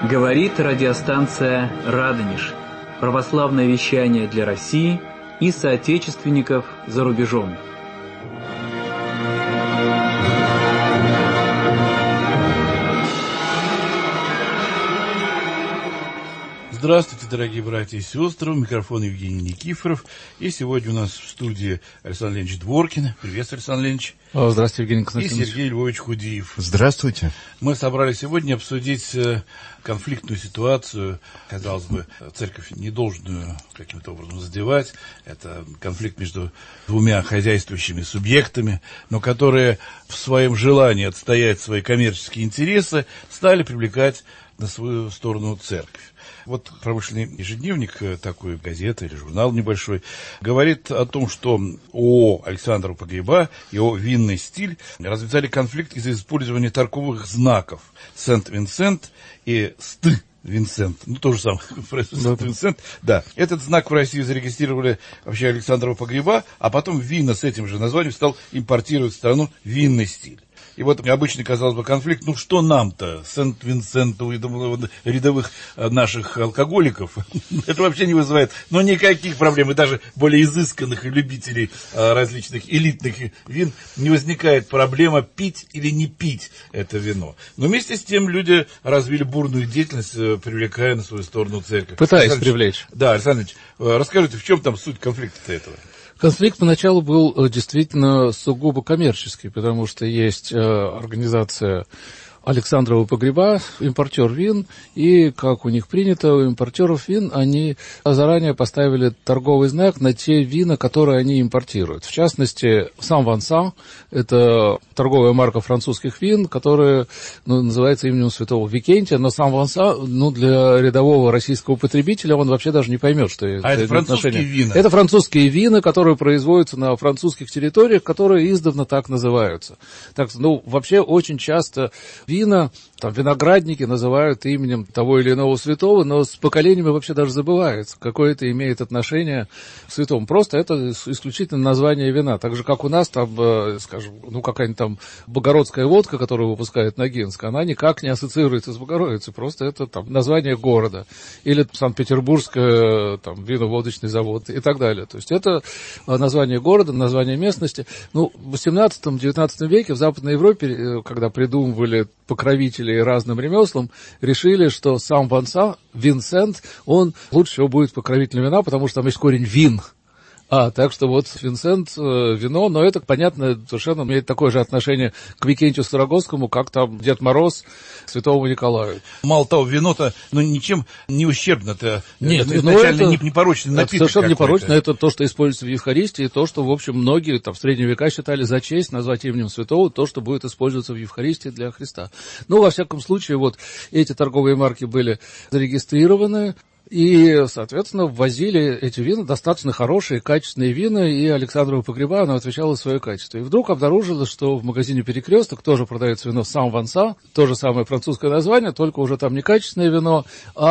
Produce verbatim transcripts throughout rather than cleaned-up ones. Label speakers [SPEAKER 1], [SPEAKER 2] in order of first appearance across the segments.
[SPEAKER 1] Говорит радиостанция «Радонеж». Православное вещание для России и соотечественников за рубежом.
[SPEAKER 2] Здравствуйте, дорогие братья и сестры. У микрофона Евгений Никифоров. И сегодня у нас в студии Александр Леонидович Дворкин. Приветствую, Александр Леонидович.
[SPEAKER 3] Здравствуйте, Евгений Константинович.
[SPEAKER 2] И Сергей Львович Худиев.
[SPEAKER 4] Здравствуйте.
[SPEAKER 2] Мы собрались сегодня обсудить конфликтную ситуацию. Казалось бы, церковь не должную каким-то образом задевать. Это конфликт между двумя хозяйствующими субъектами, но которые в своем желании отстоять свои коммерческие интересы стали привлекать на свою сторону церковь. Вот промышленный ежедневник, такой газета или журнал небольшой, говорит о том, что ООО «Александрова погреба» и ООО «Винный стиль» развязали конфликт из-за использования торговых знаков «Сент-Винсент» и «Ст». Винсент, ну то же самое, Сент-Винсент, да. Этот знак в России зарегистрировали вообще Александрова погреба, а потом вина с этим же названием стал импортировать в страну винный стиль. И вот обычный, казалось бы, конфликт, ну что нам-то, Сент-Винсенту и рядовых наших алкоголиков, это вообще не вызывает, ну, никаких проблем, и даже более изысканных и любителей различных элитных вин не возникает проблема пить или не пить это вино. Но вместе с тем люди развили бурную деятельность, привлекая на свою сторону церковь.
[SPEAKER 3] Пытаясь привлечь.
[SPEAKER 2] Да, Александр Ильич, расскажите, в чем там суть конфликта этого?
[SPEAKER 3] Конфликт поначалу был действительно сугубо коммерческий, потому что есть организация Александрова погреба, импортер вин, и, как у них принято, у импортеров вин, они заранее поставили торговый знак на те вина, которые они импортируют. В частности, Сан-Вансан – это торговая марка французских вин, которая ну, называется именем святого Викентия, но Сан-Вансан, ну, для рядового российского потребителя он вообще даже не поймет, что это,
[SPEAKER 2] а это французские
[SPEAKER 3] отношение.
[SPEAKER 2] Вина?
[SPEAKER 3] Это французские вина, которые производятся на французских территориях, которые издавна так называются. Так, ну, вообще очень часто вина, там, виноградники называют именем того или иного святого, но с поколениями вообще даже забывается, какое это имеет отношение к святому. Просто это исключительно название вина. Так же, как у нас там, скажем, ну, какая-нибудь там богородская водка, которую выпускает Ногинск, она никак не ассоциируется с Богородицей, просто это там название города. Или Санкт-Петербургская там виноводочный завод и так далее. То есть это название города, название местности. Ну, в восемнадцатом-девятнадцатом веке в Западной Европе, когда придумывали покровители разным ремеслам, решили, что сам Вансан, Винсент, он лучше всего будет покровителем вина, потому что там есть корень вин. А, так что вот Винсент, э, вино, но это, понятно, совершенно имеет такое же отношение к Викентию Строгосскому, как там Дед Мороз к Святому Николаю.
[SPEAKER 2] Мало того, вино-то, ну, ничем не ущербно-то.
[SPEAKER 3] Нет,
[SPEAKER 2] это
[SPEAKER 3] ну,
[SPEAKER 2] изначально
[SPEAKER 3] это,
[SPEAKER 2] не, непорочный напиток.
[SPEAKER 3] Это совершенно
[SPEAKER 2] какой-то.
[SPEAKER 3] непорочно, это то, что используется в Евхаристии, то, что, в общем, многие там в средние века считали за честь назвать именем святого, то, что будет использоваться в Евхаристии для Христа. Ну, во всяком случае, вот эти торговые марки были зарегистрированы, и, соответственно, ввозили эти вина, достаточно хорошие, качественные вина, и Александрова погреба, она отвечала за свое качество. И вдруг обнаружилось, что в магазине «Перекресток» тоже продается вино Сан-Вансан, то же самое французское название, только уже там не качественное вино,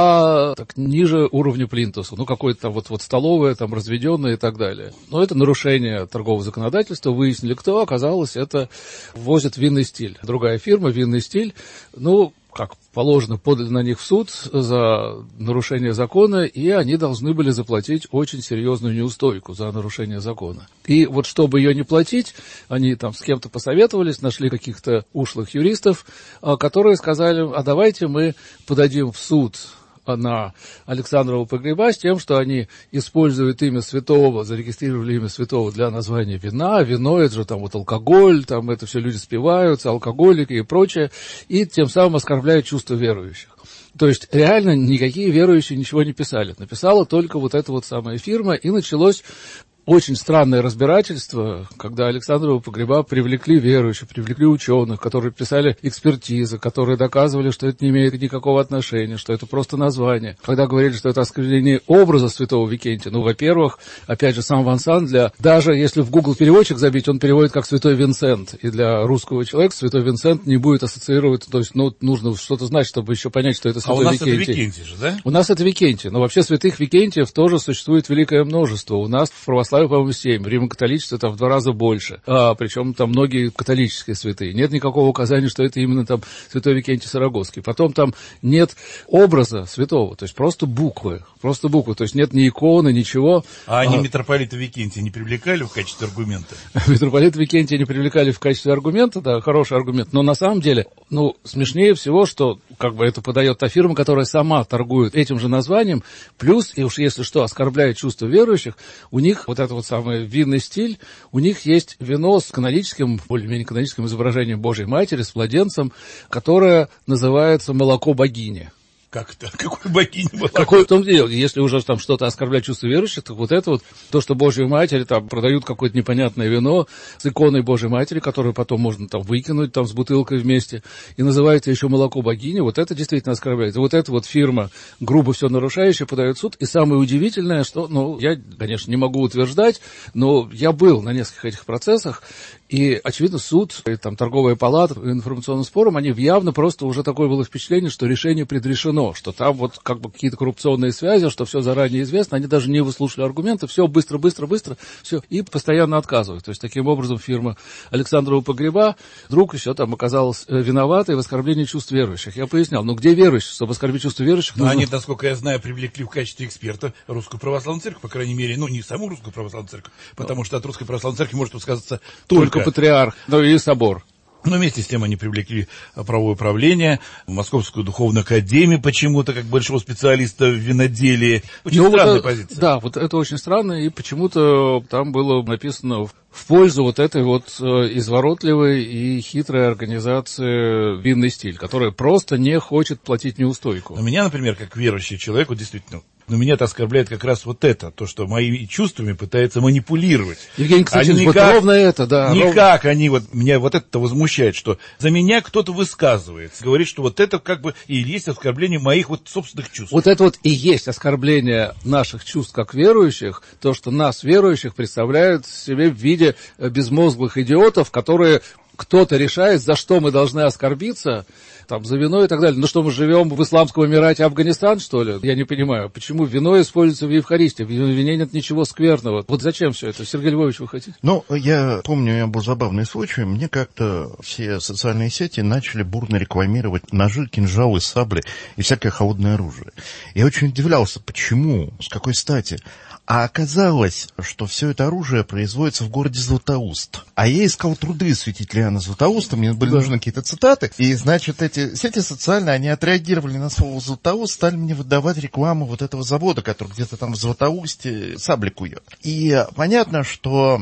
[SPEAKER 3] а так ниже уровня плинтуса, ну, какое-то там вот, вот столовое, там, разведенное и так далее. Но это нарушение торгового законодательства, выяснили, кто, оказалось, это ввозит винный стиль. Другая фирма, винный стиль, ну, как положено, подали на них в суд за нарушение закона, и они должны были заплатить очень серьезную неустойку за нарушение закона. И вот чтобы ее не платить, они там с кем-то посоветовались, нашли каких-то ушлых юристов, которые сказали, а давайте мы подадим в суд на Александрова погреба с тем, что они используют имя святого, зарегистрировали имя святого для названия вина, вино, это же там вот алкоголь, там это все люди спиваются, алкоголики и прочее, и тем самым оскорбляют чувства верующих. То есть реально никакие верующие ничего не писали, написала только вот эта вот самая фирма, и началось очень странное разбирательство, когда Александрова погреба привлекли верующих, привлекли ученых, которые писали экспертизы, которые доказывали, что это не имеет никакого отношения, что это просто название. Когда говорили, что это осквернение образа святого Викентия, ну, во-первых, опять же, сам Вансан, для, даже если в Google переводчик забить, он переводит как святой Винсент, и для русского человека святой Винсент не будет ассоциироваться, то есть, ну, нужно что-то знать, чтобы еще понять, что это
[SPEAKER 2] А
[SPEAKER 3] святой
[SPEAKER 2] у нас
[SPEAKER 3] Викентий.
[SPEAKER 2] это Викентий же, да?
[SPEAKER 3] У нас это Викентий, но вообще святых Викентиев тоже существует великое множество. У нас в православии, по-моему, семь, в римокатоличестве там в два раза больше. А, причем там многие католические святые. Нет никакого указания, что это именно там святой Викентий Сарагосский. Потом там нет образа святого, то есть просто буквы, просто буквы, то есть нет ни иконы, ничего.
[SPEAKER 2] А они
[SPEAKER 3] а...
[SPEAKER 2] митрополита Викентия не привлекали в качестве аргумента?
[SPEAKER 3] Митрополита Викентия не привлекали в качестве аргумента, да, хороший аргумент, но на самом деле, ну, смешнее всего, что как бы это подает та фирма, которая сама торгует этим же названием, плюс, и уж если что, оскорбляет чувства верующих, у них вот этот вот самый винный стиль, у них есть вино с каноническим, более-менее каноническим изображением Божьей Матери, с младенцем, которое называется «молоко богини».
[SPEAKER 2] Как это? Какой богини была?
[SPEAKER 3] Какой в том деле, если уже там что-то оскорблять чувства верующих, то вот это вот, то, что Божью Матерь, там продают какое-то непонятное вино с иконой Божьей Матери, которую потом можно там выкинуть там с бутылкой вместе, и называется еще молоко богини, вот это действительно оскорбляет. И вот эта вот фирма, грубо все нарушающая, подает в суд. И самое удивительное, что, ну, я, конечно, не могу утверждать, но я был на нескольких этих процессах, и, очевидно, суд, и, там, торговая палата, информационным спором, они явно просто уже такое было впечатление, что решение предрешено, что там вот как бы какие-то коррупционные связи, что все заранее известно, они даже не выслушали аргументы, все быстро, быстро, быстро, все, и постоянно отказывают. То есть, таким образом, фирма Александрова погреба вдруг еще там оказалась виноватой в оскорблении чувств верующих. Я пояснял, ну где верующие, чтобы оскорбить чувства верующих?
[SPEAKER 2] Но
[SPEAKER 3] нужно...
[SPEAKER 2] они, насколько я знаю, привлекли в качестве эксперта Русскую Православную Церковь, по крайней мере, ну, не саму Русскую Православную Церковь, потому что от Русской Православной Церкви может высказаться только...
[SPEAKER 3] Только патриарх, ну и собор.
[SPEAKER 2] Но вместе с тем они привлекли правовое управление, Московскую духовную академию почему-то, как большого специалиста в виноделии. Очень
[SPEAKER 3] ну,
[SPEAKER 2] странная
[SPEAKER 3] вот,
[SPEAKER 2] позиция.
[SPEAKER 3] Да, вот это очень странно, и почему-то там было написано в пользу вот этой вот изворотливой и хитрой организации «Винный стиль», которая просто не хочет платить неустойку.
[SPEAKER 2] Но меня, например, как верующий человек, вот действительно, но меня-то оскорбляет как раз вот это, то, что моими чувствами пытаются манипулировать.
[SPEAKER 3] Евгений Константинович,
[SPEAKER 2] никак,
[SPEAKER 3] вот ровно это, да.
[SPEAKER 2] Никак
[SPEAKER 3] ровно...
[SPEAKER 2] они, вот, меня вот это возмущает, что за меня кто-то высказывается, говорит, что вот это как бы и есть оскорбление моих вот собственных чувств.
[SPEAKER 3] Вот это вот и есть оскорбление наших чувств как верующих, то, что нас, верующих, представляют себе в виде безмозглых идиотов, которые... Кто-то решает, за что мы должны оскорбиться, там, за вино и так далее. Ну что, мы живем в исламском Эмирате Афганистан, что ли? Я не понимаю, почему вино используется в Евхаристии? В вине нет ничего скверного. Вот зачем все это? Сергей Львович, вы хотите?
[SPEAKER 4] Ну, я помню, у меня был забавный случай. Мне как-то все социальные сети начали бурно рекламировать ножи, кинжалы, сабли и всякое холодное оружие. Я очень удивлялся, почему, с какой стати. А оказалось, что все это оружие производится в городе Златоуст. А я искал труды святителя Иоанна Златоуста, мне были нужны какие-то цитаты. И, значит, эти сети социальные, они отреагировали на слово Златоуст, стали мне выдавать рекламу вот этого завода, который где-то там в Златоусте сабли кует. И понятно, что...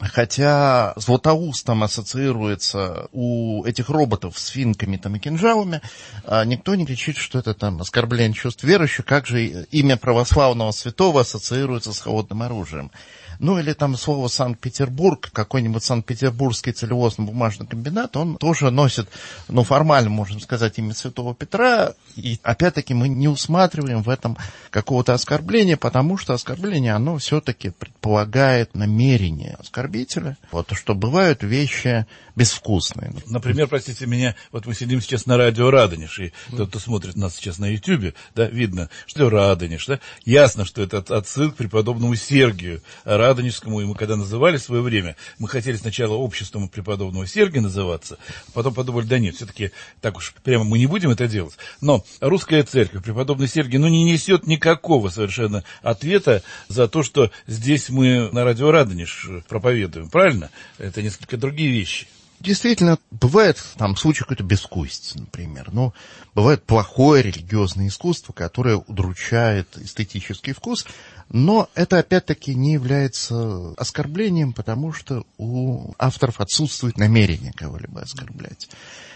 [SPEAKER 4] Хотя Златоустом ассоциируется у этих роботов с финками там, и кинжалами, а никто не кричит, что это там оскорбление чувств верующих, как же имя православного святого ассоциируется с холодным оружием. Ну, или там слово Санкт-Петербург, какой-нибудь Санкт-Петербургский целлюлозно-бумажный комбинат, он тоже носит, ну, формально, можно сказать, имя святого Петра, и, опять-таки, мы не усматриваем в этом какого-то оскорбления, потому что оскорбление, оно все-таки предполагает намерение оскорбителя, вот, что бывают вещи безвкусные.
[SPEAKER 2] Например, простите меня, вот мы сидим сейчас на радио Радонеж, и тот, кто смотрит нас сейчас на Ютьюбе, да, видно, что Радонеж, да, ясно, что это отсыл к преподобному Сергию Радонежскому, и мы когда называли в свое время, мы хотели сначала обществом преподобного Сергия называться, потом подумали, да нет, все-таки так уж прямо мы не будем это делать. Но русская церковь, преподобный Сергий, ну, не несет никакого совершенно ответа за то, что здесь мы на радио Радонеж проповедуем, правильно? Это несколько другие вещи.
[SPEAKER 4] Действительно, бывает там случай какой-то безвкусицы, например. Ну, бывает плохое религиозное искусство, которое удручает эстетический вкус, но это, опять-таки, не является оскорблением, потому что у авторов отсутствует намерение кого-либо оскорблять.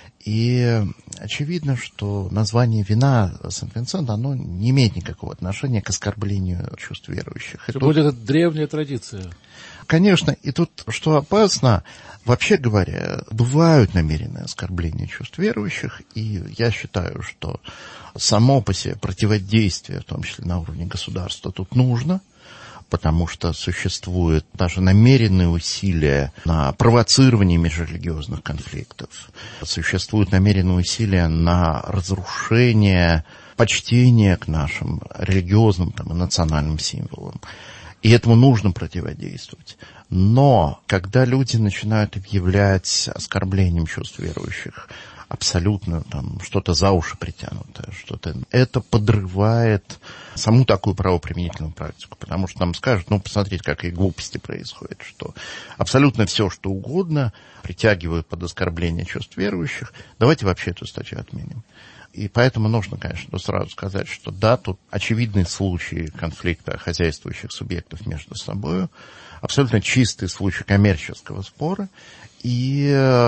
[SPEAKER 4] И очевидно, что название вина Сен-Винсент, оно не имеет никакого отношения к оскорблению чувств верующих.
[SPEAKER 3] Тем более, это древняя традиция.
[SPEAKER 4] Конечно, и тут, что опасно, вообще говоря, бывают намеренные оскорбления чувств верующих, и я считаю, что само по себе противодействие, в том числе на уровне государства, тут нужно, потому что существуют даже намеренные усилия на провоцирование межрелигиозных конфликтов, существуют намеренные усилия на разрушение почтения к нашим религиозным там, и национальным символам. И этому нужно противодействовать. Но когда люди начинают объявлять оскорблением чувств верующих, абсолютно там что-то за уши притянутое, что-то, это подрывает саму такую правоприменительную практику, потому что нам скажут, ну, посмотрите, какие глупости происходят, что абсолютно все, что угодно, притягивают под оскорбление чувств верующих, давайте вообще эту статью отменим. И поэтому нужно, конечно, сразу сказать, что да, тут очевидный случай конфликта хозяйствующих субъектов между собой, абсолютно чистый случай коммерческого спора, и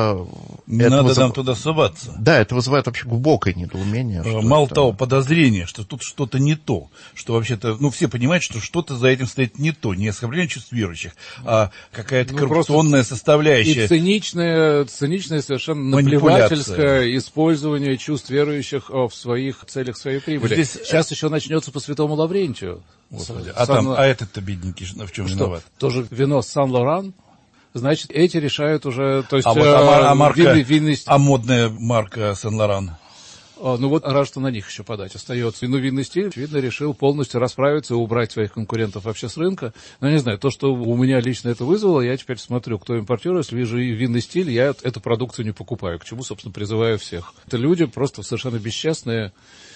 [SPEAKER 2] не надо вызыв... нам туда соваться.
[SPEAKER 4] Да, это вызывает вообще глубокое недоумение.
[SPEAKER 2] Мало
[SPEAKER 4] это...
[SPEAKER 2] того, подозрение, что тут что-то не то, что вообще-то, ну, все понимают, что что-то за этим стоит не то, не оскорбление чувств верующих, а какая-то ну, коррупционная составляющая.
[SPEAKER 3] И циничное, циничное совершенно наплевательское использование чувств верующих в своих целях своей прибыли. Здесь... Сейчас еще начнется по Святому Лаврентию.
[SPEAKER 2] Господи, а, Сан... там, а этот-то бедненький в чем
[SPEAKER 3] что?
[SPEAKER 2] Виноват?
[SPEAKER 3] Тоже вино Сан-Лоран. Значит, эти решают уже... То есть,
[SPEAKER 2] а, вот, а, а, марка,
[SPEAKER 3] винный, винный...
[SPEAKER 2] а модная марка Сен-Лоран?
[SPEAKER 3] А, ну вот, раз что на них еще подать остается. Ну, винный стиль, очевидно, решил полностью расправиться и убрать своих конкурентов вообще с рынка. Но не знаю, то, что у меня лично это вызвало, я теперь смотрю, кто импортер, если вижу и винный стиль, я эту продукцию не покупаю, к чему, собственно, призываю всех. Это люди просто совершенно бесчестные,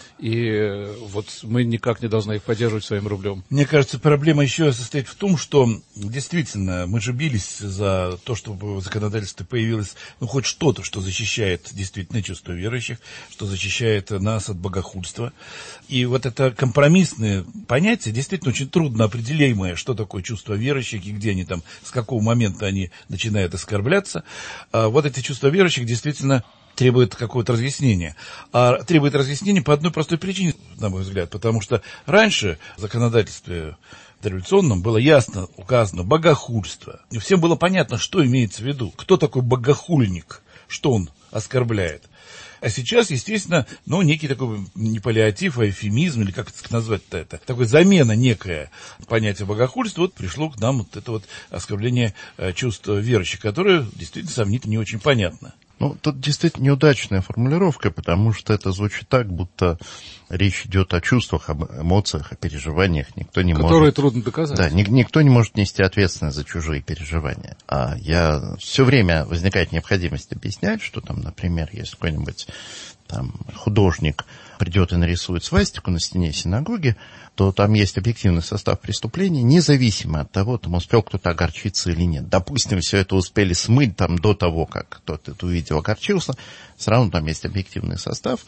[SPEAKER 3] и вот мы никак не должны их поддерживать своим рублем.
[SPEAKER 2] Мне кажется, проблема еще состоит в том, что действительно мы же бились за то, чтобы в законодательстве появилось ну, хоть что-то, что защищает действительно чувства верующих, что защищает нас от богохульства. И вот это компромиссное понятие действительно очень трудно определяемое, что такое чувство верующих и где они там, с какого момента они начинают оскорбляться. А вот эти чувства верующих действительно требует какого-то разъяснения. А требует разъяснения по одной простой причине, на мой взгляд, потому что раньше в законодательстве дореволюционном было ясно указано богохульство. И всем было понятно, что имеется в виду. Кто такой богохульник, что он оскорбляет. А сейчас, естественно, ну, некий такой не паллиатив, а эвфемизм, или как это назвать-то это, такой замена некая понятия богохульства, вот пришло к нам вот это вот оскорбление чувств верующих, которое действительно сомнительно не очень понятно.
[SPEAKER 4] Ну, тут действительно неудачная формулировка, потому что это звучит так, будто речь идет о чувствах, об эмоциях, о переживаниях. Никто не
[SPEAKER 3] Которые
[SPEAKER 4] может...
[SPEAKER 3] трудно доказать.
[SPEAKER 4] Да, ни, никто не может нести ответственность за чужие переживания. А я... Все время возникает необходимость объяснять, что там, например, если какой-нибудь там художник придет и нарисует свастику на стене синагоги, то там есть объективный состав преступления, независимо от того, там успел кто-то огорчиться или нет. Допустим, все это успели смыть там до того, как кто-то это увидел, огорчился, все равно там есть объективный состав,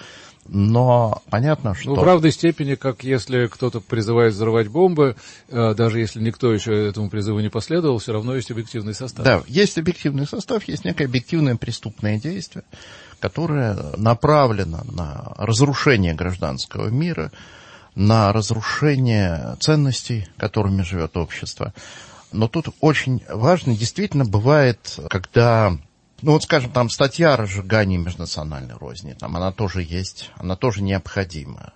[SPEAKER 4] но понятно, что...
[SPEAKER 3] Ну, в равной степени, как если кто-то призывает взорвать бомбы, даже если никто еще этому призыву не последовал, все равно есть объективный состав.
[SPEAKER 4] Да, есть объективный состав, есть некое объективное преступное действие, которое направлено на разрушение гражданского мира, на разрушение ценностей, которыми живет общество. Но тут очень важно, действительно бывает, когда, ну вот скажем, там статья о разжигании межнациональной розни, там она тоже есть, она тоже необходима.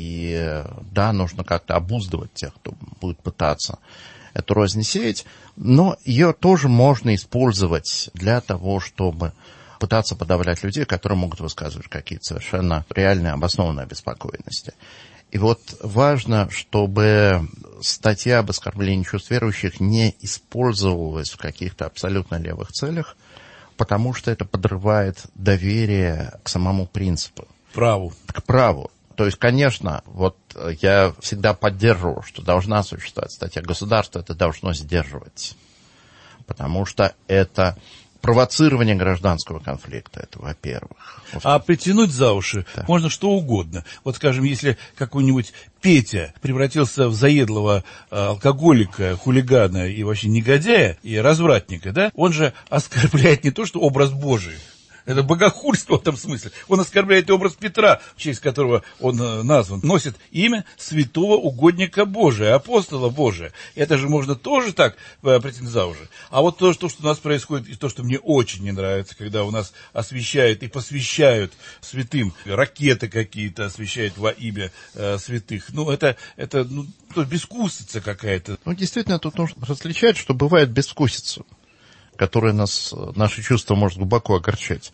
[SPEAKER 4] И да, нужно как-то обуздывать тех, кто будет пытаться эту рознь сеять, но ее тоже можно использовать для того, чтобы пытаться подавлять людей, которые могут высказывать какие-то совершенно реальные, обоснованные обеспокоенности. И вот важно, чтобы статья об оскорблении чувств верующих не использовалась в каких-то абсолютно левых целях, потому что это подрывает доверие к самому принципу.
[SPEAKER 2] Праву.
[SPEAKER 4] К праву. То есть, конечно, вот я всегда поддерживаю, что должна существовать статья. Государство это должно сдерживать, потому что это... провоцирование гражданского конфликта, это во-первых.
[SPEAKER 2] А притянуть за уши
[SPEAKER 4] да.
[SPEAKER 2] можно что угодно. Вот, скажем, если какой-нибудь Петя превратился в заедлого э, алкоголика, хулигана и вообще негодяя, и развратника, да, он же оскорбляет не то, что образ Божий, Это богохульство в этом смысле. Он оскорбляет образ Петра, в честь которого он назван. Носит имя святого угодника Божия, апостола Божия. Это же можно тоже так претендовать уже. А вот то, что у нас происходит, и то, что мне очень не нравится, когда у нас освящают и посвящают святым ракеты какие-то, освящают во имя э, святых. Ну, это, это ну, безвкусица какая-то.
[SPEAKER 4] Ну, действительно, тут нужно различать, что бывает безвкусица, которая нас, наши чувства может глубоко огорчать.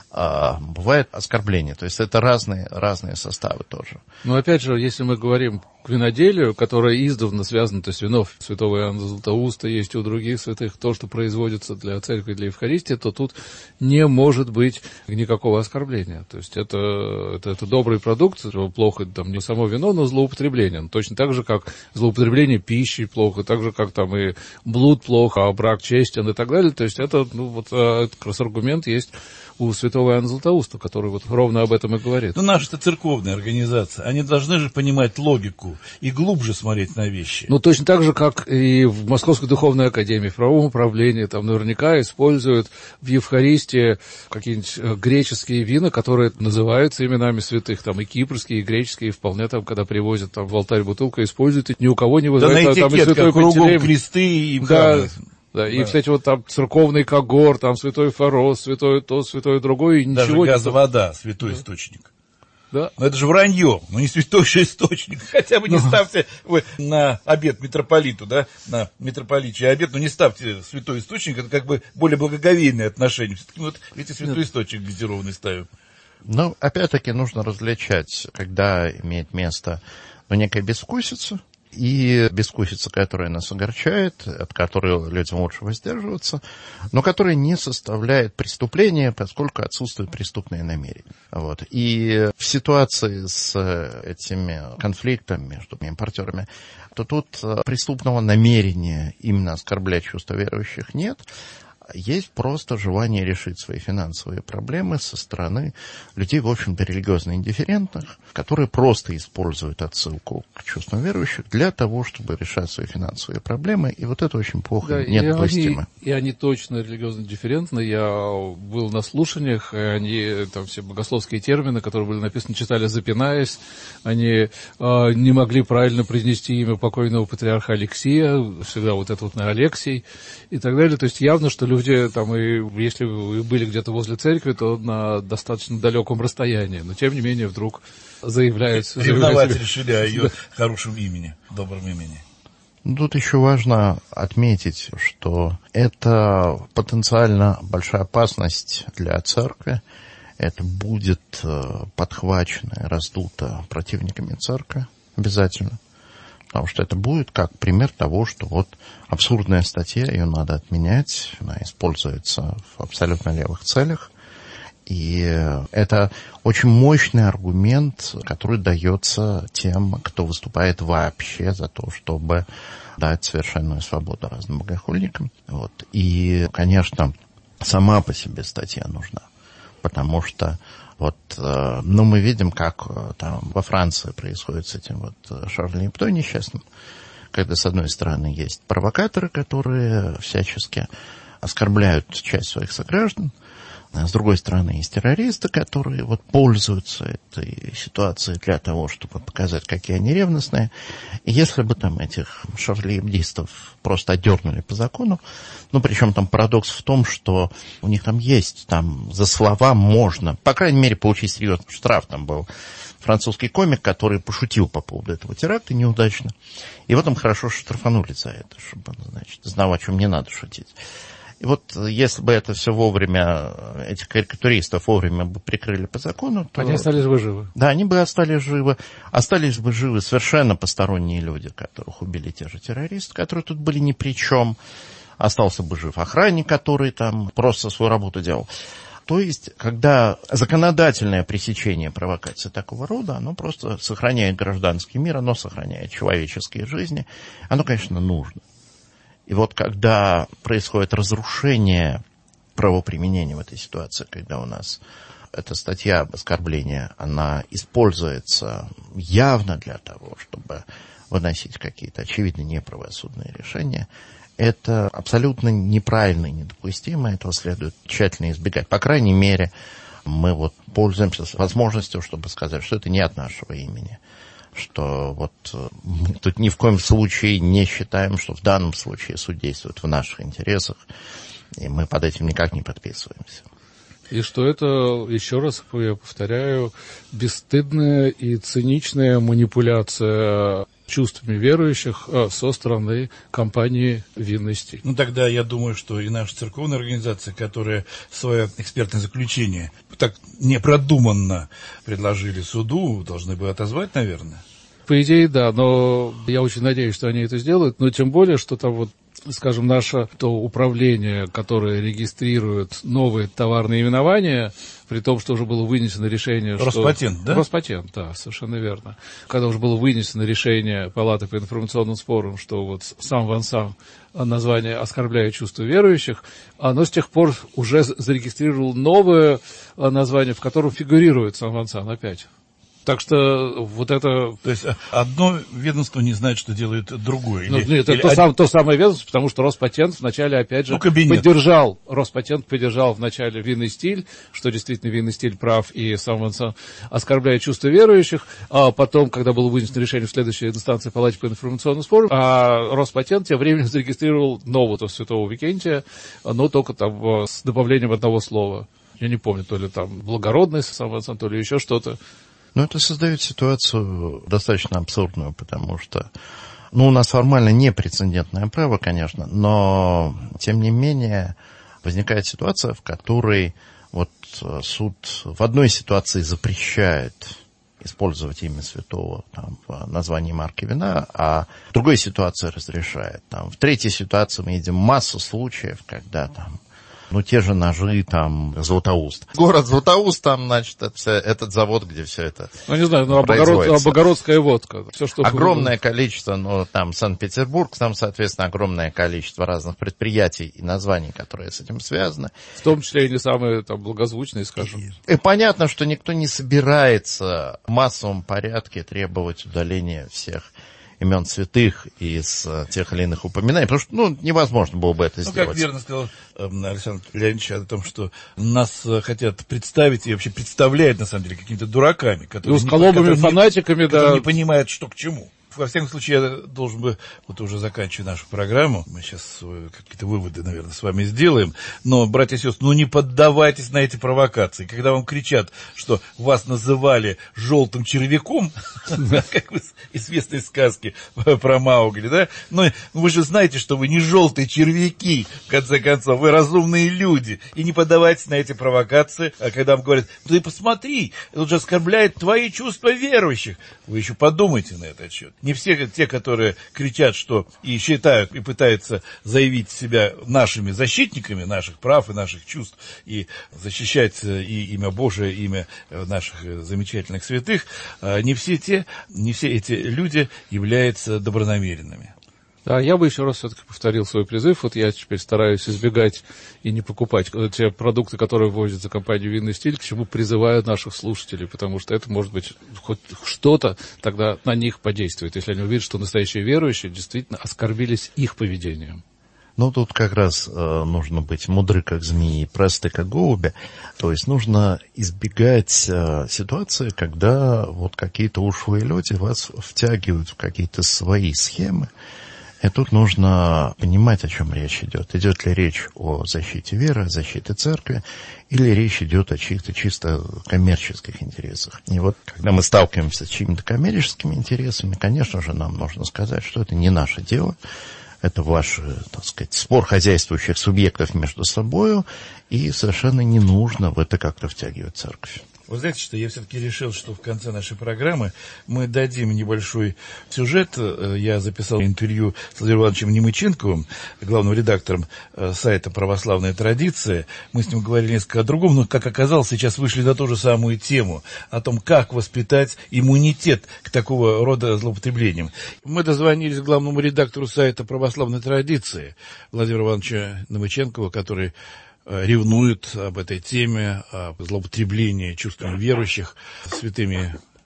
[SPEAKER 4] А бывает оскорбление. То есть это разные, разные составы тоже.
[SPEAKER 3] Но опять же, если мы говорим к виноделию, которое издавна связано, то есть вино святого Иоанна Златоуста есть у других святых, то, что производится для церкви, для Евхаристии, то тут не может быть никакого оскорбления. То есть это, это, это добрый продукт, плохо там не само вино, но злоупотребление. Точно так же, как злоупотребление пищей плохо, так же, как там и блуд плохо, а брак честен и так далее. То есть это, ну, вот, это как раз аргумент есть у святого Иоанна Златоуста, который вот ровно об этом и говорит.
[SPEAKER 2] Ну, наша-то церковная организация, они должны же понимать логику и глубже смотреть на вещи.
[SPEAKER 3] Ну, точно так же, как и в Московской духовной академии, в правовом управлении, там наверняка используют в Евхаристии какие-нибудь греческие вина, которые называются именами святых, там и кипрские, и греческие, и вполне там, когда привозят там в алтарь бутылку, используют, и ни у кого не вызывает.
[SPEAKER 2] Да на этикетках кругом кресты и
[SPEAKER 3] да. Да, и, да. Кстати, вот там церковный когор, там святой Форос, святой то, святой другой, и ничего.
[SPEAKER 2] Даже газовода, святой да. источник.
[SPEAKER 3] Да.
[SPEAKER 2] Но это же вранье, ну не святой же источник. Хотя бы не ну. ставьте вы на обед митрополиту, да, на митрополичий обед, но не ставьте святой источник, это как бы более благоговейное отношение. Все-таки вот видите, святой Нет. источник газированный ставим.
[SPEAKER 4] Ну, опять-таки, нужно различать, когда имеет место ну, некая безвкусица, и безвкусица, которая нас огорчает, от которой людям лучше воздерживаться, но которая не составляет преступления, поскольку отсутствует преступное намерение. Вот. И в ситуации с этими конфликтами между импортерами, то тут преступного намерения именно оскорблять чувства верующих нет. Есть просто желание решить свои финансовые проблемы со стороны людей, в общем-то, религиозно индифферентных, которые просто используют отсылку к чувствам верующих для того, чтобы решать свои финансовые проблемы, и вот это очень плохо
[SPEAKER 3] да,
[SPEAKER 4] и недопустимо.
[SPEAKER 3] И, и они точно религиозно индифферентны. Я был на слушаниях, и они, там все богословские термины, которые были написаны, читали запинаясь, они э, не могли правильно произнести имя покойного патриарха Алексия, всегда вот это вот на Алексий, и так далее. То есть явно, что люди там, и если вы были где-то возле церкви, то на достаточно далеком расстоянии, но тем не менее вдруг заявляют...
[SPEAKER 2] Ревновать решили о ее хорошем имени, добром имени.
[SPEAKER 4] Тут еще важно отметить, что это потенциально большая опасность для церкви. Это будет подхвачено и раздуто противниками церкви обязательно. Потому что это будет как пример того, что вот абсурдная статья, ее надо отменять, она используется в абсолютно левых целях. И это очень мощный аргумент, который дается тем, кто выступает вообще за то, чтобы дать совершенную свободу разным богохульникам. Вот. И, конечно, сама по себе статья нужна, потому что вот, ну, мы видим, как там во Франции происходит с этим вот Шарли Эбдо несчастным, когда, с одной стороны, есть провокаторы, которые всячески оскорбляют часть своих сограждан, а с другой стороны, есть террористы, которые вот пользуются этой ситуацией для того, чтобы показать, какие они ревностные. И если бы там этих шарли-эбдистов просто отдернули по закону, ну, причем там парадокс в том, что у них там есть, там за слова можно, по крайней мере, получить серьезный штраф. Там был французский комик, который пошутил по поводу этого теракта неудачно. И вот им хорошо штрафанули за это, чтобы, значит, знал, о чем не надо шутить. И вот если бы это все вовремя, этих карикатуристов вовремя бы прикрыли по закону, то...
[SPEAKER 3] Они остались бы живы.
[SPEAKER 4] Да, они бы остались живы. Остались бы живы совершенно посторонние люди, которых убили те же террористы, которые тут были ни при чем. Остался бы жив охранник, который там просто свою работу делал. То есть, когда законодательное пресечение провокации такого рода, оно просто сохраняет гражданский мир, оно сохраняет человеческие жизни, оно, конечно, нужно. И вот когда происходит разрушение правоприменения в этой ситуации, когда у нас эта статья об оскорблении, она используется явно для того, чтобы выносить какие-то очевидно неправосудные решения. Это абсолютно неправильно и недопустимо, этого следует тщательно избегать. По крайней мере, мы вот пользуемся возможностью, чтобы сказать, что это не от нашего имени, что вот мы тут ни в коем случае не считаем, что в данном случае суд действует в наших интересах, и мы под этим никак не подписываемся.
[SPEAKER 3] И что это, еще раз я повторяю, бесстыдная и циничная манипуляция чувствами верующих со стороны компании «Винный стиль».
[SPEAKER 2] Ну, тогда я думаю, что и наша церковная организация, которая свое экспертное заключение так непродуманно предложили суду, должны бы отозвать, наверное.
[SPEAKER 3] По идее, да, но я очень надеюсь, что они это сделают, но тем более, что там вот, скажем, наше то управление, которое регистрирует новые товарные именования, при том, что уже было вынесено решение...
[SPEAKER 2] Роспатент,
[SPEAKER 3] что...
[SPEAKER 2] да?
[SPEAKER 3] Роспатент, да, совершенно верно. Когда уже было вынесено решение Палаты по информационным спорам, что вот сам Ван Сам название оскорбляет чувства верующих, оно с тех пор уже зарегистрировало новое название, в котором фигурирует сам Ван Сам опять. Так что вот это...
[SPEAKER 2] То есть одно ведомство не знает, что делает другое.
[SPEAKER 3] Ну,
[SPEAKER 2] или,
[SPEAKER 3] нет, это
[SPEAKER 2] или
[SPEAKER 3] то,
[SPEAKER 2] один...
[SPEAKER 3] сам, то самое ведомство, потому что Роспатент вначале, опять же,
[SPEAKER 2] ну,
[SPEAKER 3] поддержал, Роспатент поддержал вначале «Винный стиль», что действительно «Винный стиль» прав и сам Ван Сам оскорбляет чувства верующих, а потом, когда было вынесено решение в следующей инстанции Палате по информационным спорам, а Роспатент тем временем зарегистрировал нового Святого Викентия, но только там с добавлением одного слова. Я не помню, то ли там благородный сам Ван Сам, то ли еще что-то.
[SPEAKER 4] Но это создает ситуацию достаточно абсурдную, потому что, ну, у нас формально не прецедентное право, конечно, но, тем не менее, возникает ситуация, в которой вот суд в одной ситуации запрещает использовать имя святого там, в названии марки вина, а в другой ситуации разрешает. Там, в третьей ситуации мы видим массу случаев, когда там, ну, те же ножи, там, Златоуст. Город Златоуст, там, значит, это, этот завод, где все это
[SPEAKER 3] ну, не знаю, ну, Богород, Богородская водка. Все, что
[SPEAKER 4] огромное количество, ну, там, Санкт-Петербург, там, соответственно, огромное количество разных предприятий и названий, которые с этим связаны.
[SPEAKER 3] В том числе и не самые, там, благозвучные, скажем.
[SPEAKER 4] И, и понятно, что никто не собирается в массовом порядке требовать удаления всех имен святых из тех или иных упоминаний, потому что, ну, невозможно было бы это
[SPEAKER 2] ну,
[SPEAKER 4] сделать.
[SPEAKER 2] Как верно сказал э, Александр Леонидович о том, что нас э, хотят представить и вообще представляют, на самом деле, какими-то дураками, которые,
[SPEAKER 3] ну, с колобами, фанатиками,
[SPEAKER 2] не,
[SPEAKER 3] да.
[SPEAKER 2] которые не понимают, что к чему. Во всяком случае, я должен бы, вот уже заканчивая нашу программу, мы сейчас какие-то выводы, наверное, с вами сделаем, но, братья и сестры, ну не поддавайтесь на эти провокации. Когда вам кричат, что вас называли желтым червяком, как в известной сказке про Маугли, да, но вы же знаете, что вы не желтые червяки, в конце концов, вы разумные люди, и не поддавайтесь на эти провокации, когда вам говорят, ты посмотри, это же оскорбляет твои чувства верующих. Вы еще подумайте на этот счет. Не все те, которые кричат, что и считают, и пытаются заявить себя нашими защитниками наших прав и наших чувств, и защищать и имя Божие, и имя наших замечательных святых, не все те, не все эти люди являются добронамеренными.
[SPEAKER 3] Да, я бы еще раз все-таки повторил свой призыв. Вот я теперь стараюсь избегать и не покупать те продукты, которые ввозят за компанию «Винный стиль», к чему призываю наших слушателей, потому что это, может быть, хоть что-то тогда на них подействует, если они увидят, что настоящие верующие действительно оскорбились их поведением.
[SPEAKER 4] Ну, тут как раз э, нужно быть мудры, как змеи, и просты, как голуби. То есть нужно избегать э, ситуации, когда вот какие-то ушлые люди вас втягивают в какие-то свои схемы. И тут нужно понимать, о чем речь идет. Идет ли речь о защите веры, о защите церкви, или речь идет о чьих-то чисто коммерческих интересах. И вот, когда мы сталкиваемся с чьими-то коммерческими интересами, конечно же, нам нужно сказать, что это не наше дело. Это ваш, так сказать, спор хозяйствующих субъектов между собой, и совершенно не нужно в это как-то втягивать церковь.
[SPEAKER 2] Вы знаете, что я все-таки решил, что в конце нашей программы мы дадим небольшой сюжет. Я записал интервью с Владимиром Ивановичем Немыченковым, главным редактором сайта «Православная традиция». Мы с ним говорили несколько о другом, но, как оказалось, сейчас вышли на ту же самую тему, о том, как воспитать иммунитет к такого рода злоупотреблениям. Мы дозвонились к главному редактору сайта «Православной традиции» Владимиру Ивановичу Немыченкову, который ревнует об этой теме, об злоупотреблении чувствами верующих святыми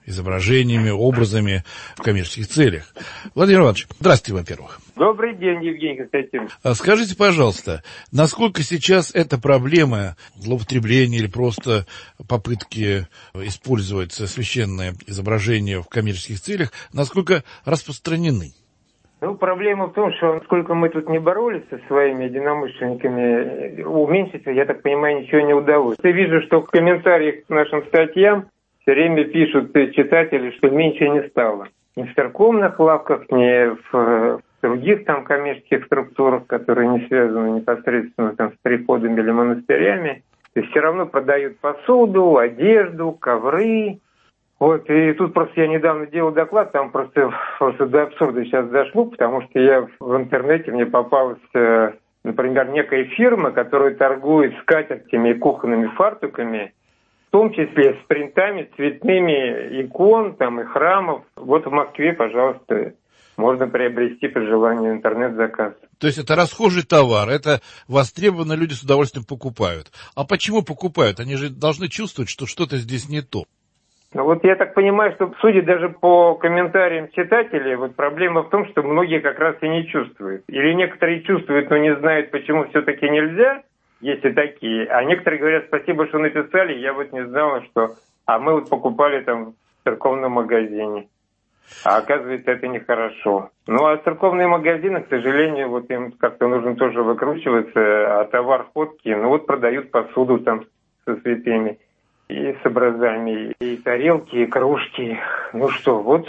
[SPEAKER 2] изображениями, образами в коммерческих целях. Владимир Иванович, здравствуйте, во-первых.
[SPEAKER 5] Добрый день, Евгений Константинович.
[SPEAKER 2] А скажите, пожалуйста, насколько сейчас эта проблема злоупотребления или просто попытки использовать священное изображение в коммерческих целях, насколько распространены?
[SPEAKER 5] Ну, проблема в том, что сколько мы тут не боролись со своими единомышленниками, уменьшить, я так понимаю, ничего не удалось. Я вижу, что в комментариях к нашим статьям все время пишут читатели, что меньше не стало. Ни в церковных лавках, ни в других там коммерческих структурах, которые не связаны непосредственно там с приходами или монастырями. То есть все равно продают посуду, одежду, ковры. Вот, и тут просто я недавно делал доклад, там просто, просто до абсурда сейчас дошло, потому что я в интернете, мне попалась, например, некая фирма, которая торгует скатертями и кухонными фартуками, в том числе с принтами цветными икон там, и храмов. Вот в Москве, пожалуйста, можно приобрести по желанию интернет-заказ.
[SPEAKER 2] То есть это расхожий товар, это востребовано, люди с удовольствием покупают. А почему покупают? Они же должны чувствовать, что что-то здесь не то.
[SPEAKER 5] Ну вот я так понимаю, что, судя даже по комментариям читателей, вот проблема в том, что многие как раз и не чувствуют. Или некоторые чувствуют, но не знают, почему все-таки нельзя, есть и такие. А некоторые говорят, спасибо, что написали, я вот не знала, что... А мы вот покупали там в церковном магазине. А оказывается, это нехорошо. Ну а церковные магазины, к сожалению, вот им как-то нужно тоже выкручиваться, а товар ходкий, ну вот продают посуду там со святыми. И с образами, и тарелки, и кружки. Ну что, вот.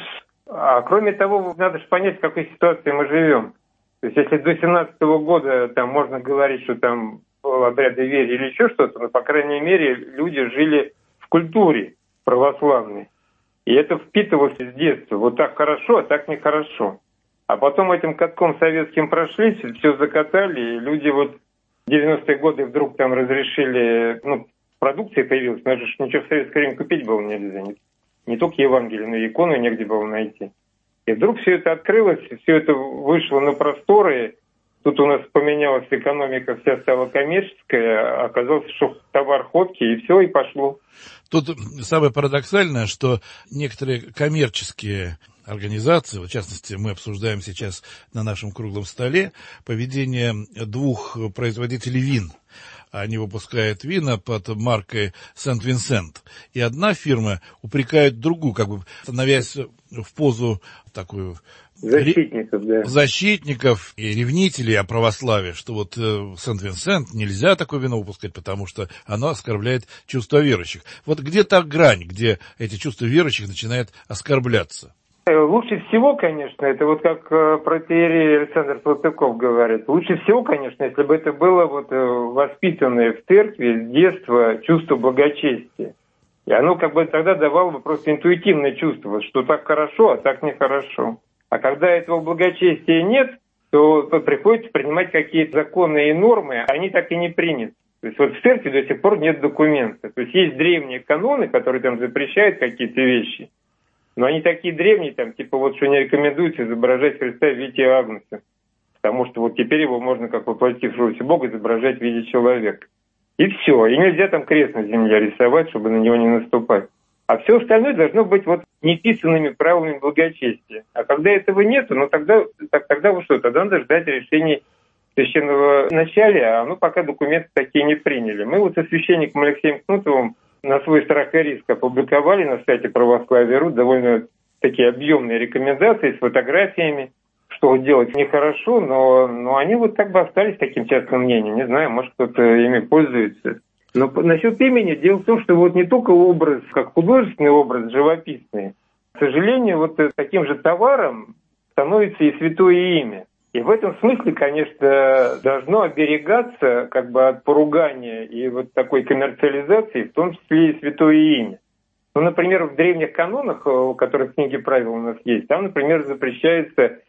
[SPEAKER 5] А кроме того, надо же понять, в какой ситуации мы живем. То есть, если до семнадцатого года там можно говорить, что там был обряды веры или еще что-то, но, по крайней мере, люди жили в культуре православной. И это впитывалось с детства. Вот так хорошо, а так нехорошо. А потом этим катком советским прошлись, все закатали, и люди вот в девяностые годы вдруг там разрешили, ну, продукция появилась, но же ничего в советское время купить было нельзя. Не, не только Евангелие, но и икону негде было найти. И вдруг все это открылось, все это вышло на просторы. Тут у нас поменялась экономика, вся стала коммерческая. Оказалось, что товар ходкий, и все, и пошло.
[SPEAKER 2] Тут самое парадоксальное, что некоторые коммерческие организации, в частности, мы обсуждаем сейчас на нашем круглом столе поведение двух производителей вин. Они выпускают вина под маркой Сент-Винсент. И одна фирма упрекает другую, как бы становясь в позу такую...
[SPEAKER 5] Защитников, да.
[SPEAKER 2] Защитников и ревнителей о православии, что вот э, Сент-Винсент нельзя такое вино выпускать, потому что оно оскорбляет чувства верующих. Вот где та грань, где эти чувства верующих начинают оскорбляться?
[SPEAKER 5] Лучше всего, конечно, это вот как э, протоиерей Александр Салтыков говорит, лучше всего, конечно, если бы это было вот э, воспитанное в церкви с детства чувство благочестия. И оно как бы тогда давало бы просто интуитивное чувство, что так хорошо, а так нехорошо. А когда этого благочестия нет, то, то приходится принимать какие-то законы и нормы, они так и не приняты. То есть вот в церкви до сих пор нет документа. То есть есть древние каноны, которые там запрещают какие-то вещи, но они такие древние, там, типа вот, что не рекомендуется изображать Христа в виде Агнца. Потому что вот теперь его можно, как воплотившегося Бога, изображать в виде человека. И все. И нельзя там крест на земле рисовать, чтобы на него не наступать. А все остальное должно быть вот неписанными правилами благочестия. А когда этого нету, ну тогда, так, тогда вы что, тогда надо ждать решений священного начала, а ну пока документы такие не приняли. Мы вот со священником Алексеем Кнутовым на свой страх и риск опубликовали на сайте Православия точка ру довольно такие объемные рекомендации с фотографиями, что делать нехорошо, но, но они вот так бы остались таким частным мнением. Не знаю, может кто-то ими пользуется. Но насчет имени, дело в том, что вот не только образ, как художественный образ, живописный. К сожалению, вот таким же товаром становится и святое имя. И в этом смысле, конечно, должно оберегаться как бы от поругания и вот такой коммерциализации, в том числе и святое имя. Ну, например, в древних канонах, которые в книге правил у нас есть, там, например, запрещается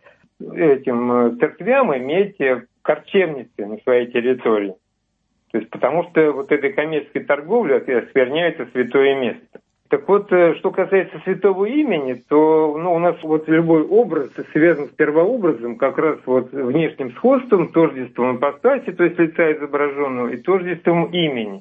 [SPEAKER 5] этим церквям иметь корчемницы на своей территории. То есть потому что вот этой коммерческой торговлей оскверняется святое место. Так вот, что касается святого имени, то ну, у нас вот любой образ связан с первообразом, как раз вот внешним сходством, тождеством ипостаси, то есть лица изображенного, и тождеством имени.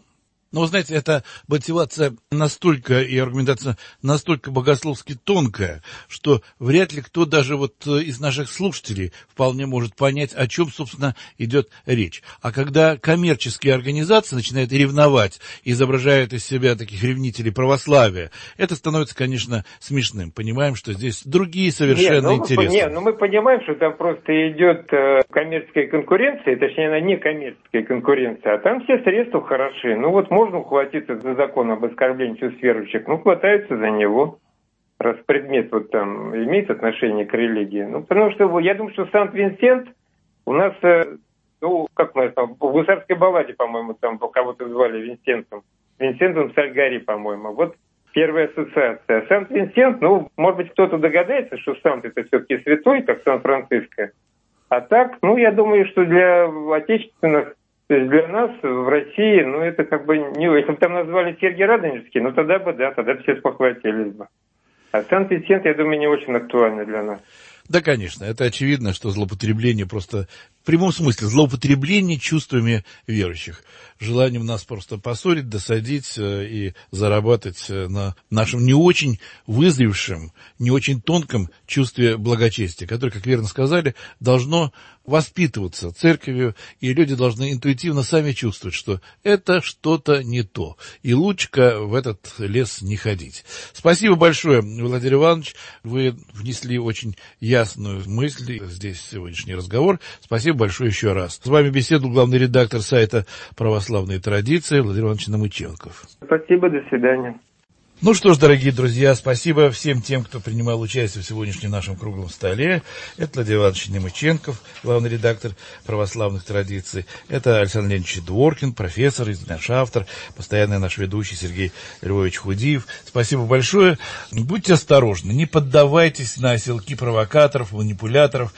[SPEAKER 2] Но, вы знаете, эта мотивация настолько и аргументация настолько богословски тонкая, что вряд ли кто даже вот из наших слушателей вполне может понять, о чем, собственно, идет речь. А когда коммерческие организации начинают ревновать, изображают из себя таких ревнителей православия, это становится, конечно, смешным. Понимаем, что здесь другие совершенно
[SPEAKER 5] нет, ну,
[SPEAKER 2] интересы.
[SPEAKER 5] Нет, ну мы понимаем, что там просто идет э, коммерческая конкуренция, точнее, она не коммерческая конкуренция, а там все средства хороши. Ну вот можно ухватиться за закон об оскорблении чувств верующих, ну хватаются за него, раз предмет вот там имеет отношение к религии. Ну потому что я думаю, что Сант-Винсент у нас, э, ну как у нас там, в гусарской балладе, по-моему, там кого-то звали Винсентом, Винсентом Сальгари, по-моему. Вот первая ассоциация. Сант-Винсент, ну, может быть, кто-то догадается, что Сант это все-таки святой, как Сан-Франциско. А так, ну, я думаю, что для отечественных, то есть для нас в России, ну, это как бы не... Если бы там назвали Сергий Радонежский, ну, тогда бы, да, тогда бы все спохватились бы. А Сант-Винсент, я думаю, не очень актуально для нас.
[SPEAKER 2] Да, конечно, это очевидно, что злоупотребление просто, в прямом смысле, злоупотребление чувствами верующих, желанием нас просто поссорить, досадить и зарабатывать на нашем не очень вызревшем, не очень тонком чувстве благочестия, которое, как верно сказали, должно воспитываться церковью, и люди должны интуитивно сами чувствовать, что это что-то не то, и лучше в этот лес не ходить. Спасибо большое, Владимир Иванович, вы внесли очень ясную мысль здесь в сегодняшний разговор. Спасибо большое еще раз. С вами беседовал главный редактор сайта «Православные традиции» Владимир Иванович Намыченков.
[SPEAKER 5] Спасибо, до свидания.
[SPEAKER 2] Ну что ж, дорогие друзья, спасибо всем тем, кто принимал участие в сегодняшнем нашем круглом столе. Это Владимир Иванович Намыченков, главный редактор «Православных традиций». Это Александр Леонидович Дворкин, профессор, наш автор, постоянный наш ведущий Сергей Львович Худиев. Спасибо большое. Будьте осторожны, не поддавайтесь на селки провокаторов, манипуляторов.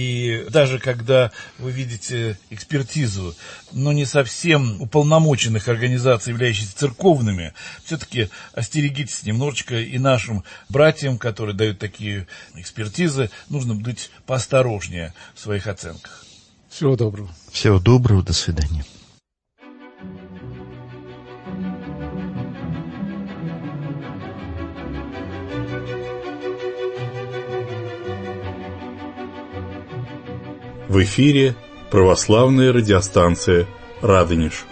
[SPEAKER 2] И даже когда вы видите экспертизу, но не совсем уполномоченных организаций, являющихся церковными, все-таки остерегитесь немножечко, и нашим братьям, которые дают такие экспертизы, нужно быть поосторожнее в своих оценках.
[SPEAKER 3] Всего доброго.
[SPEAKER 4] Всего доброго, до свидания.
[SPEAKER 6] В эфире православная радиостанция «Радонеж».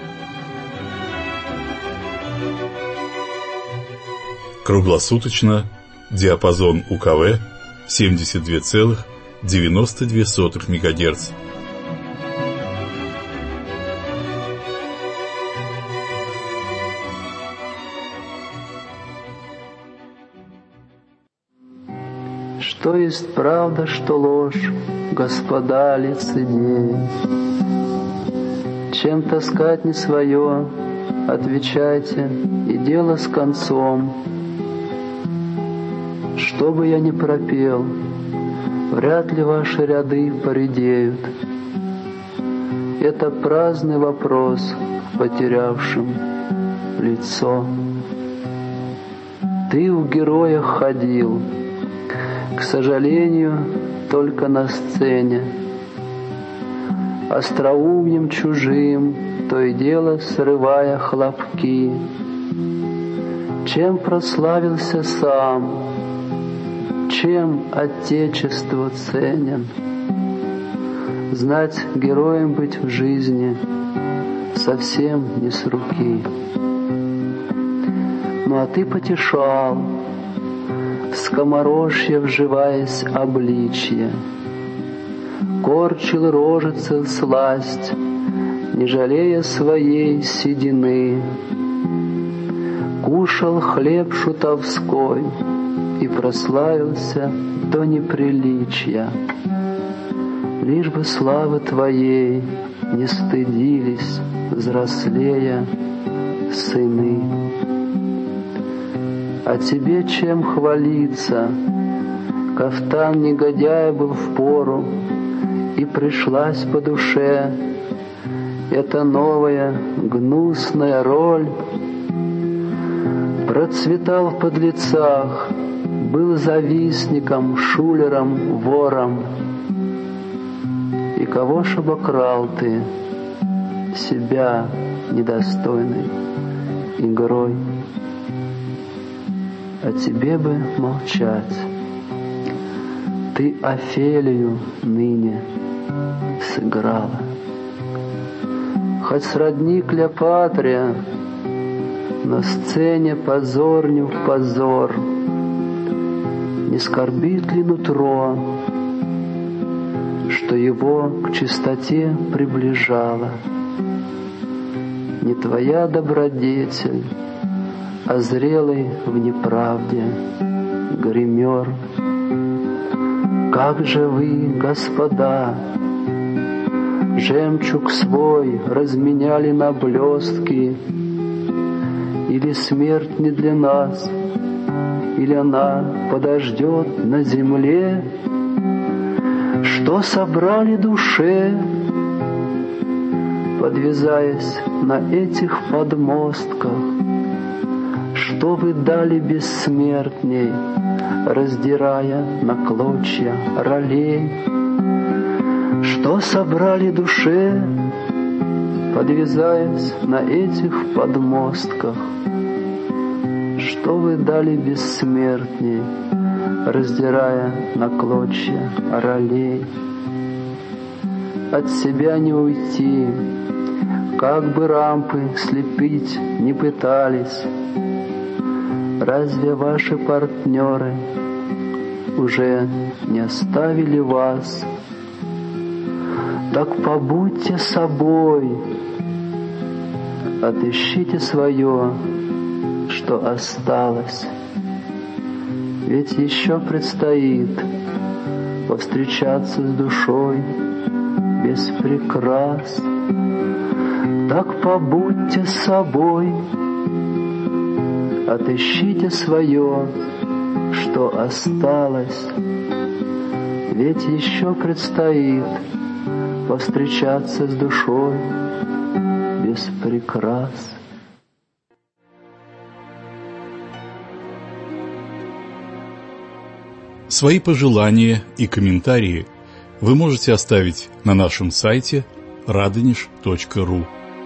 [SPEAKER 6] Круглосуточно, диапазон УКВ семьдесят два целых девяносто две сотых мегагерц.
[SPEAKER 7] Что есть правда, что ложь, господа лицедеи? Чем таскать не свое, отвечайте, и дело с концом. Что бы я ни пропел, вряд ли ваши ряды поредеют. Это праздный вопрос к потерявшим лицо. Ты в героях ходил, к сожалению, только на сцене, остроумием чужим, то и дело срывая хлопки. Чем прославился сам, чем отечество ценен? Знать, героем быть в жизни совсем не с руки. Ну а ты потешал, в скоморожье вживаясь обличье, корчил рожицы сласть, не жалея своей седины, кушал хлеб шутовской и прославился до неприличия. Лишь бы славы твоей не стыдились, взрослея, сыны. А тебе чем хвалиться? Кафтан негодяя был впору, и пришлась по душе эта новая гнусная роль. Процветал в подлецах, был завистником, шулером, вором. И кого ж обокрал ты? Себя, недостойной игрой. А тебе бы молчать. Ты Офелию ныне сыграла. Хоть сродни Клеопатре, на сцене позорню в позор. Не скорбит ли нутро, что его к чистоте приближало? Не твоя добродетель, а зрелый в неправде гример. Как же вы, господа, жемчуг свой разменяли на блестки? Или смерть не для нас, или она подождет на земле? Что собрали душе, подвязаясь на этих подмостках? Что вы дали бессмертней, раздирая на клочья ролей? Что собрали душе, подвязаясь на этих подмостках? Что вы дали бессмертней, раздирая на клочья ролей? От себя не уйти, как бы рампы слепить не пытались. Разве ваши партнеры уже не оставили вас? Так побудьте собой, отыщите свое, что осталось. Ведь еще предстоит повстречаться с душой без прикрас. Так побудьте собой, отыщите свое, что осталось. Ведь еще предстоит повстречаться с душой без прикрас.
[SPEAKER 6] Свои пожелания и комментарии вы можете оставить на нашем сайте радонеж точка ру.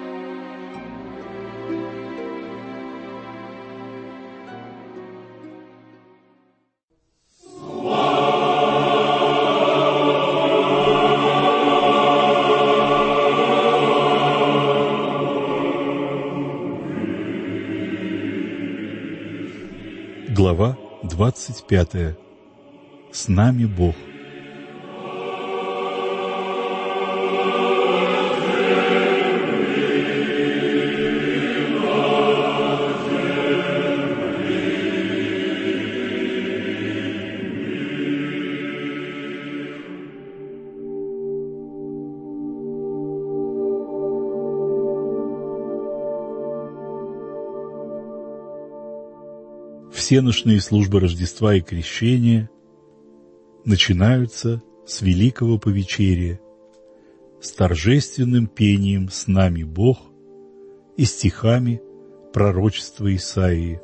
[SPEAKER 6] Глава двадцать пятая. С нами Бог. Всенощные службы Рождества и Крещения начинаются с великого повечерия, с торжественным пением «С нами Бог» и стихами пророчества Исаии.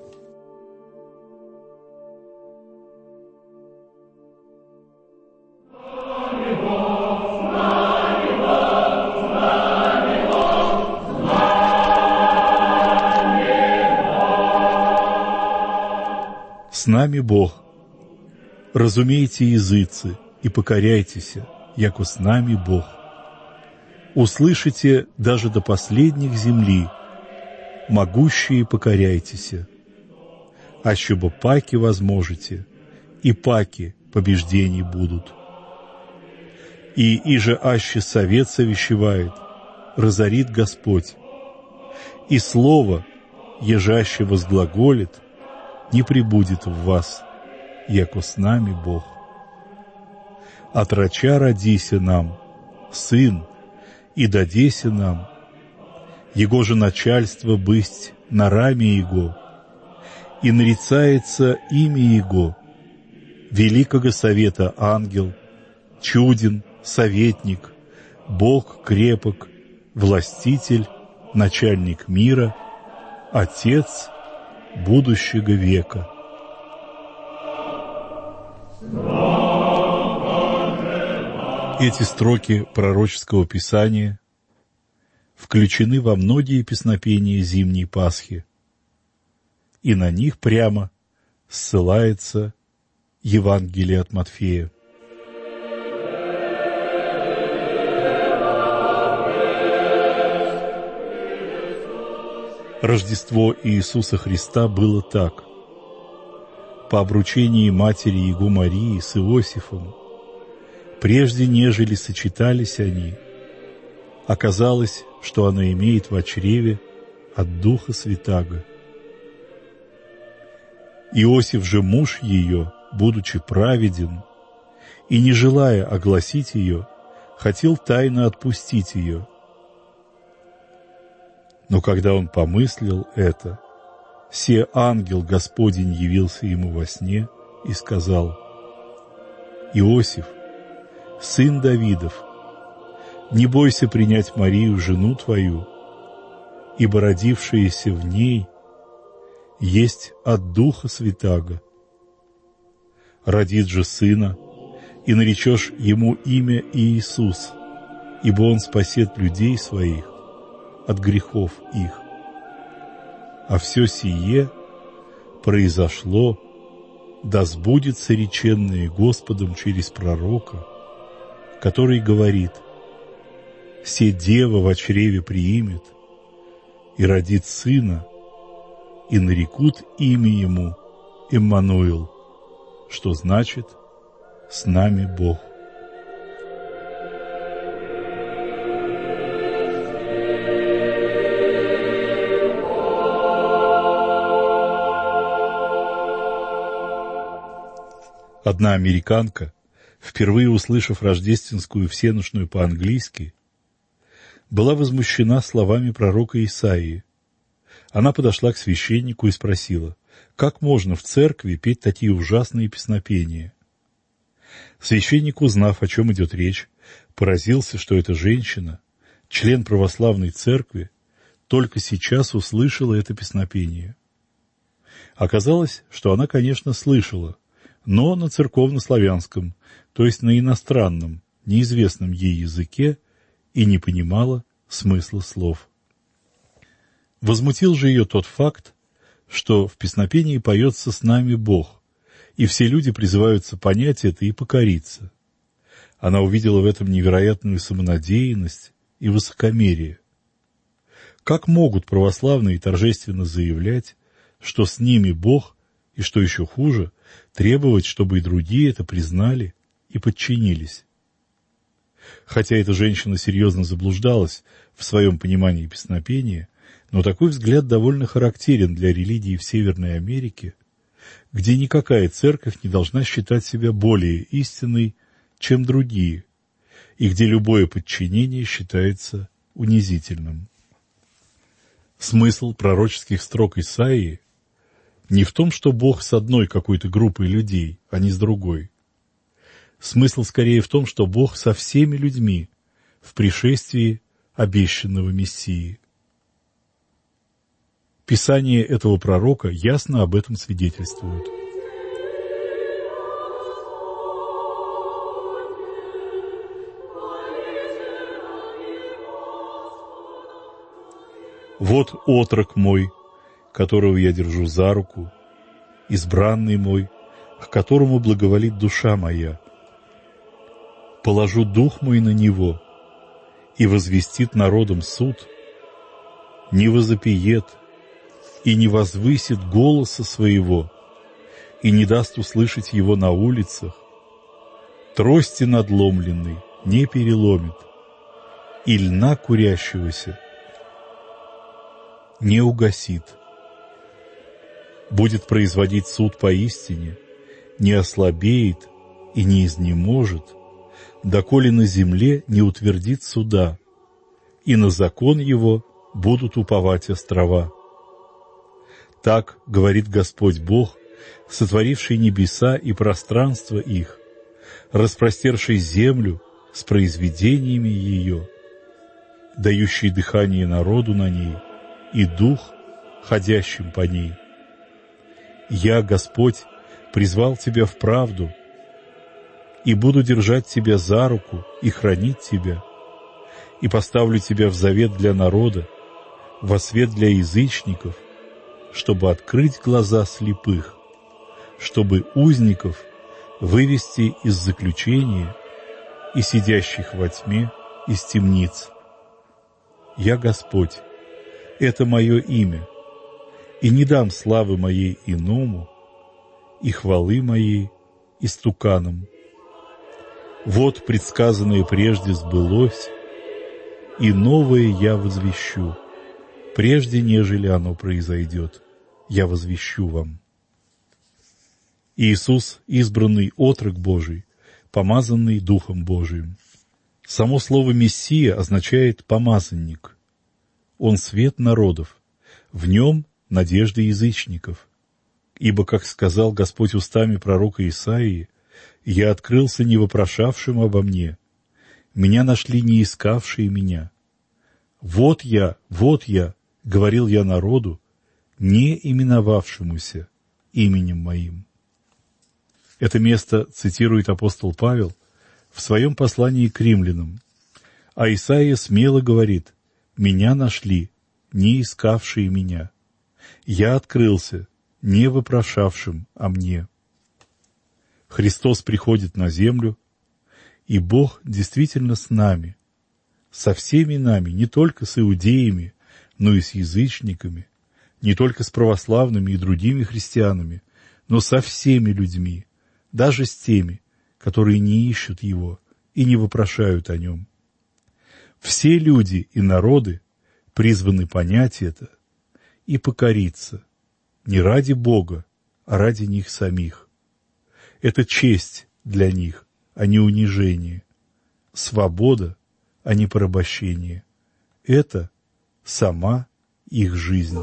[SPEAKER 6] С нами Бог. Разумейте, языцы, и покоряйтесь, яко с нами Бог. Услышите даже до последних земли, могущие покоряйтесь. Ащебо паки возможете, и паки побеждений будут. И иже аще совет совещевает, разорит Господь, и слово, ежаще возглаголит, не пребудет в вас, яко с нами Бог. От рача родися нам, сын, и дадеся нам, его же начальство бысть на раме его, и нарицается имя его, великого совета ангел, чуден, советник, Бог крепок, властитель, начальник мира, Отец будущего века. Эти строки пророческого писания включены во многие песнопения зимней Пасхи, и на них прямо ссылается Евангелие от Матфея. Рождество Иисуса Христа было так. По обручении матери Его Марии с Иосифом, прежде нежели сочетались они, оказалось, что она имеет во чреве от Духа Святаго. Иосиф же, муж ее, будучи праведен, и не желая огласить ее, хотел тайно отпустить ее. Но когда он помыслил это, се ангел Господень явился ему во сне и сказал: «Иосиф, сын Давидов, не бойся принять Марию, жену твою, ибо родившееся в ней есть от Духа Святаго. Родит же сына, и наречешь ему имя Иисус, ибо он спасет людей своих от грехов их. А все сие произошло, да сбудется реченное Господом через пророка, который говорит: «Се дева во чреве приимет и родит сына, и нарекут имя ему Иммануил», что значит «С нами Бог». Одна американка, впервые услышав рождественскую всенощную по-английски, была возмущена словами пророка Исаии. Она подошла к священнику и спросила, как можно в церкви петь такие ужасные песнопения. Священник, узнав, о чем идет речь, поразился, что эта женщина, член православной церкви, только сейчас услышала это песнопение. Оказалось, что она, конечно, слышала, но на церковно-славянском, то есть на иностранном, неизвестном ей языке, и не понимала смысла слов. Возмутил же ее тот факт, что в песнопении поется «С нами Бог», и все люди призываются понять это и покориться. Она увидела в этом невероятную самонадеянность и высокомерие. Как могут православные торжественно заявлять, что с ними Бог, и, что еще хуже, требовать, чтобы и другие это признали и подчинились? Хотя эта женщина серьезно заблуждалась в своем понимании песнопения, но такой взгляд довольно характерен для религии в Северной Америке, где никакая церковь не должна считать себя более истинной, чем другие, и где любое подчинение считается унизительным. Смысл пророческих строк Исаии не в том, что Бог с одной какой-то группой людей, а не с другой. Смысл скорее в том, что Бог со всеми людьми в пришествии обещанного Мессии. Писание этого пророка ясно об этом свидетельствует. «Вот отрок мой, которого я держу за руку, избранный мой, к которому благоволит душа моя. Положу дух мой на него, и возвестит народам суд, не возопиет и не возвысит голоса своего, и не даст услышать его на улицах. Трости надломленной не переломит, и льна курящегося не угасит. Будет производить суд поистине, не ослабеет и не изнеможет, доколе на земле не утвердит суда, и на закон его будут уповать острова. Так говорит Господь Бог, сотворивший небеса и пространство их, распростерший землю с произведениями ее, дающий дыхание народу на ней и дух, ходящим по ней. Я, Господь, призвал тебя в правду, и буду держать тебя за руку и хранить тебя, и поставлю тебя в завет для народа, во свет для язычников, чтобы открыть глаза слепых, чтобы узников вывести из заключения и сидящих во тьме из темниц. Я Господь, это мое имя, и не дам славы моей иному, и хвалы моей истуканам. Вот предсказанное прежде сбылось, и новое я возвещу, прежде нежели оно произойдет, я возвещу вам. Иисус, избранный отрок Божий, помазанный Духом Божиим. Само слово «Мессия» означает «помазанник». Он свет народов, в нем надежда язычников. Ибо, как сказал Господь устами пророка Исаии, «Я открылся не вопрошавшим обо мне, меня нашли не искавшие меня. Вот я, вот я, говорил я народу, не именовавшемуся именем моим». Это место цитирует апостол Павел в своем послании к римлянам. А Исаия смело говорит: «Меня нашли, не искавшие меня. Я открылся, не вопрошавшим о мне». Христос приходит на землю, и Бог действительно с нами, со всеми нами, не только с иудеями, но и с язычниками, не только с православными и другими христианами, но со всеми людьми, даже с теми, которые не ищут Его и не вопрошают о Нем. Все люди и народы призваны понять это и покориться не ради Бога, а ради них самих. Это честь для них, а не унижение, свобода, а не порабощение. Это сама их жизнь.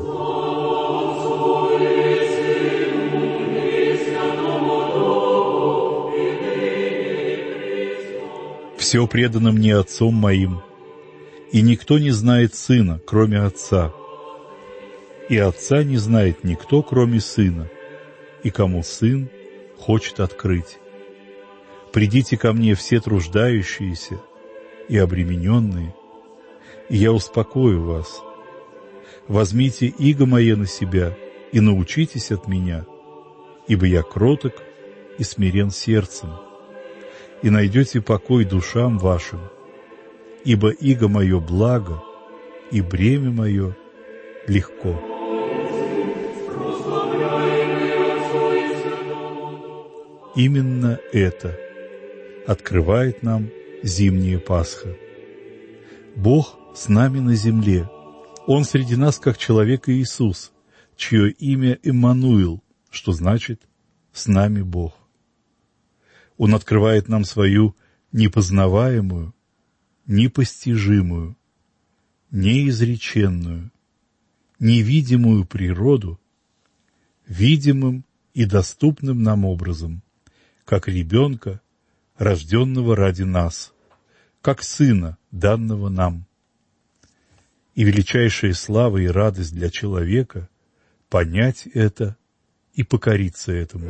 [SPEAKER 6] «Все предано мне Отцом моим, и никто не знает Сына, кроме Отца, и Отца не знает никто, кроме Сына, и кому Сын хочет открыть. Придите ко мне все труждающиеся и обремененные, и я успокою вас. Возьмите иго мое на себя и научитесь от меня, ибо я кроток и смирен сердцем, и найдете покой душам вашим, ибо иго мое благо, и бремя мое легко». Именно это открывает нам зимняя Пасха. Бог с нами на земле. Он среди нас как человек Иисус, чье имя Эммануил, что значит «с нами Бог». Он открывает нам свою непознаваемую, непостижимую, неизреченную, невидимую природу видимым и доступным нам образом, как ребенка, рожденного ради нас, как сына, данного нам. И величайшая слава и радость для человека — понять это и покориться этому.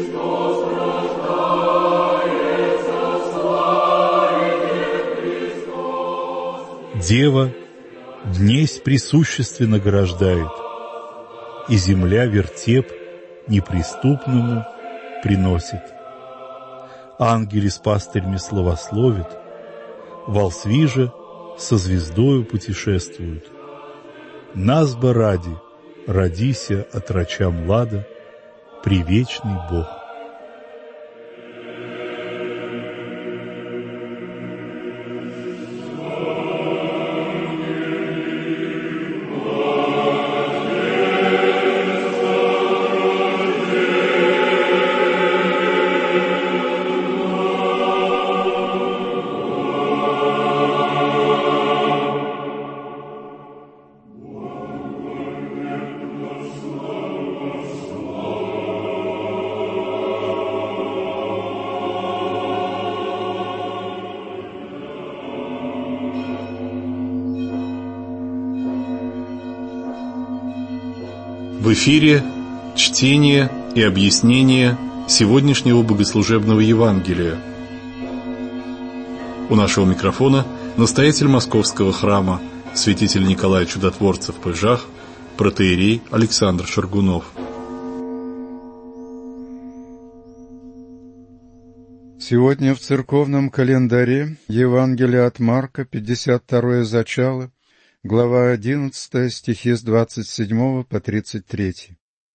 [SPEAKER 6] Дева днесь присущественно горождает, и земля вертеп неприступному приносит. Ангели с пастырьми славословят, волхви же со звездою путешествуют. Нас бы ради, родися от рача млада, привечный Бог.
[SPEAKER 8] В эфире чтение и объяснение сегодняшнего богослужебного Евангелия. У нашего микрофона настоятель Московского храма, святитель Николай Чудотворцев в Пыжах, протоиерей Александр Шаргунов.
[SPEAKER 9] Сегодня в церковном календаре Евангелие от Марка, пятьдесят второе зачало, глава одиннадцатая, стихи с двадцать седьмого по тридцать третий.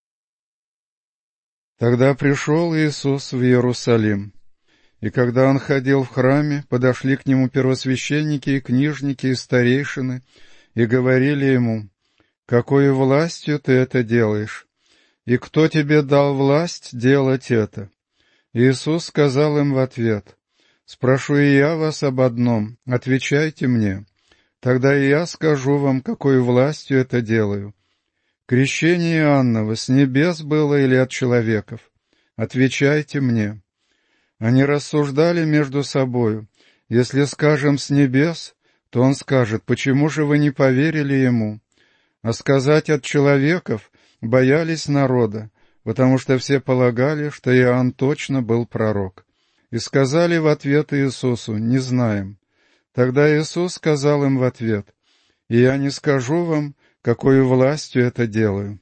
[SPEAKER 9] Тогда пришел Иисус в Иерусалим, и когда Он ходил в храме, подошли к Нему первосвященники и книжники и старейшины, и говорили Ему: «Какой властью Ты это делаешь? И кто Тебе дал власть делать это?» Иисус сказал им в ответ: «Спрошу и я вас об одном, отвечайте мне. Тогда и я скажу вам, какой властью это делаю. Крещение Иоанново с небес было или от человеков? Отвечайте мне». Они рассуждали между собою: «Если скажем с небес, то он скажет: почему же вы не поверили ему? А сказать от человеков боялись народа, потому что все полагали, что Иоанн точно был пророк. И сказали в ответ Иисусу: «Не знаем». Тогда Иисус сказал им в ответ: «И я не скажу вам, какой властью это делаю».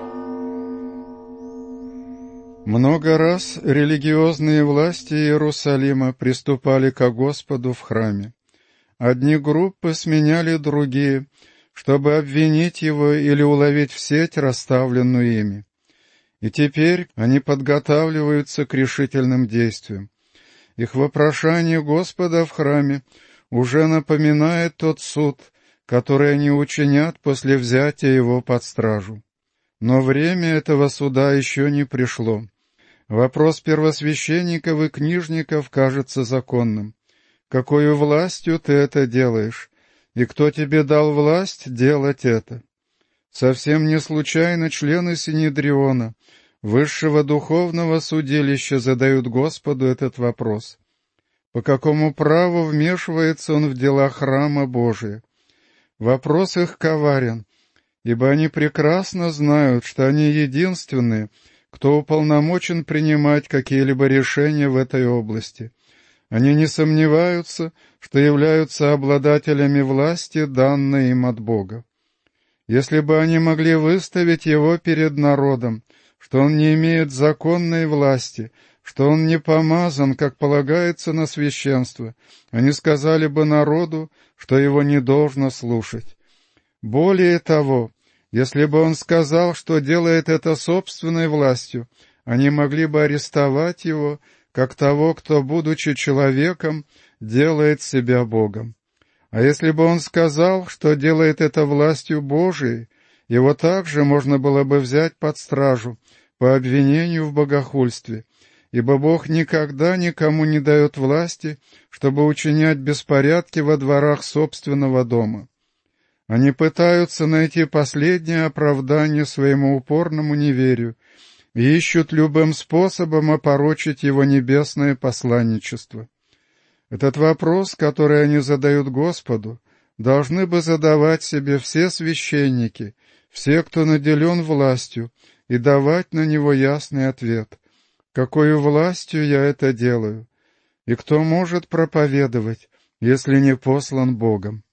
[SPEAKER 9] Много раз религиозные власти Иерусалима приступали ко Господу в храме. Одни группы сменяли другие, чтобы обвинить его или уловить в сеть, расставленную ими. И теперь они подготавливаются к решительным действиям. Их вопрошание Господа в храме уже напоминает тот суд, который они учинят после взятия его под стражу. Но время этого суда еще не пришло. Вопрос первосвященников и книжников кажется законным. «Какою властью ты это делаешь? И кто тебе дал власть делать это?» Совсем не случайно члены Синедриона, высшего духовного судилища, задают Господу этот вопрос. По какому праву вмешивается он в дела храма Божия? Вопрос их коварен, ибо они прекрасно знают, что они единственные, кто уполномочен принимать какие-либо решения в этой области. Они не сомневаются, что являются обладателями власти, данной им от Бога. Если бы они могли выставить его перед народом, что он не имеет законной власти, что он не помазан, как полагается на священство, они сказали бы народу, что его не должно слушать. Более того, если бы он сказал, что делает это собственной властью, они могли бы арестовать его, как того, кто, будучи человеком, делает себя Богом. А если бы он сказал, что делает это властью Божией, его также можно было бы взять под стражу по обвинению в богохульстве, ибо Бог никогда никому не дает власти, чтобы учинять беспорядки во дворах собственного дома. Они пытаются найти последнее оправдание своему упорному неверию и ищут любым способом опорочить его небесное посланничество. Этот вопрос, который они задают Господу, должны бы задавать себе все священники, все, кто наделен властью, и давать на него ясный ответ. Какою властью я это делаю? И кто может проповедовать, если не послан Богом?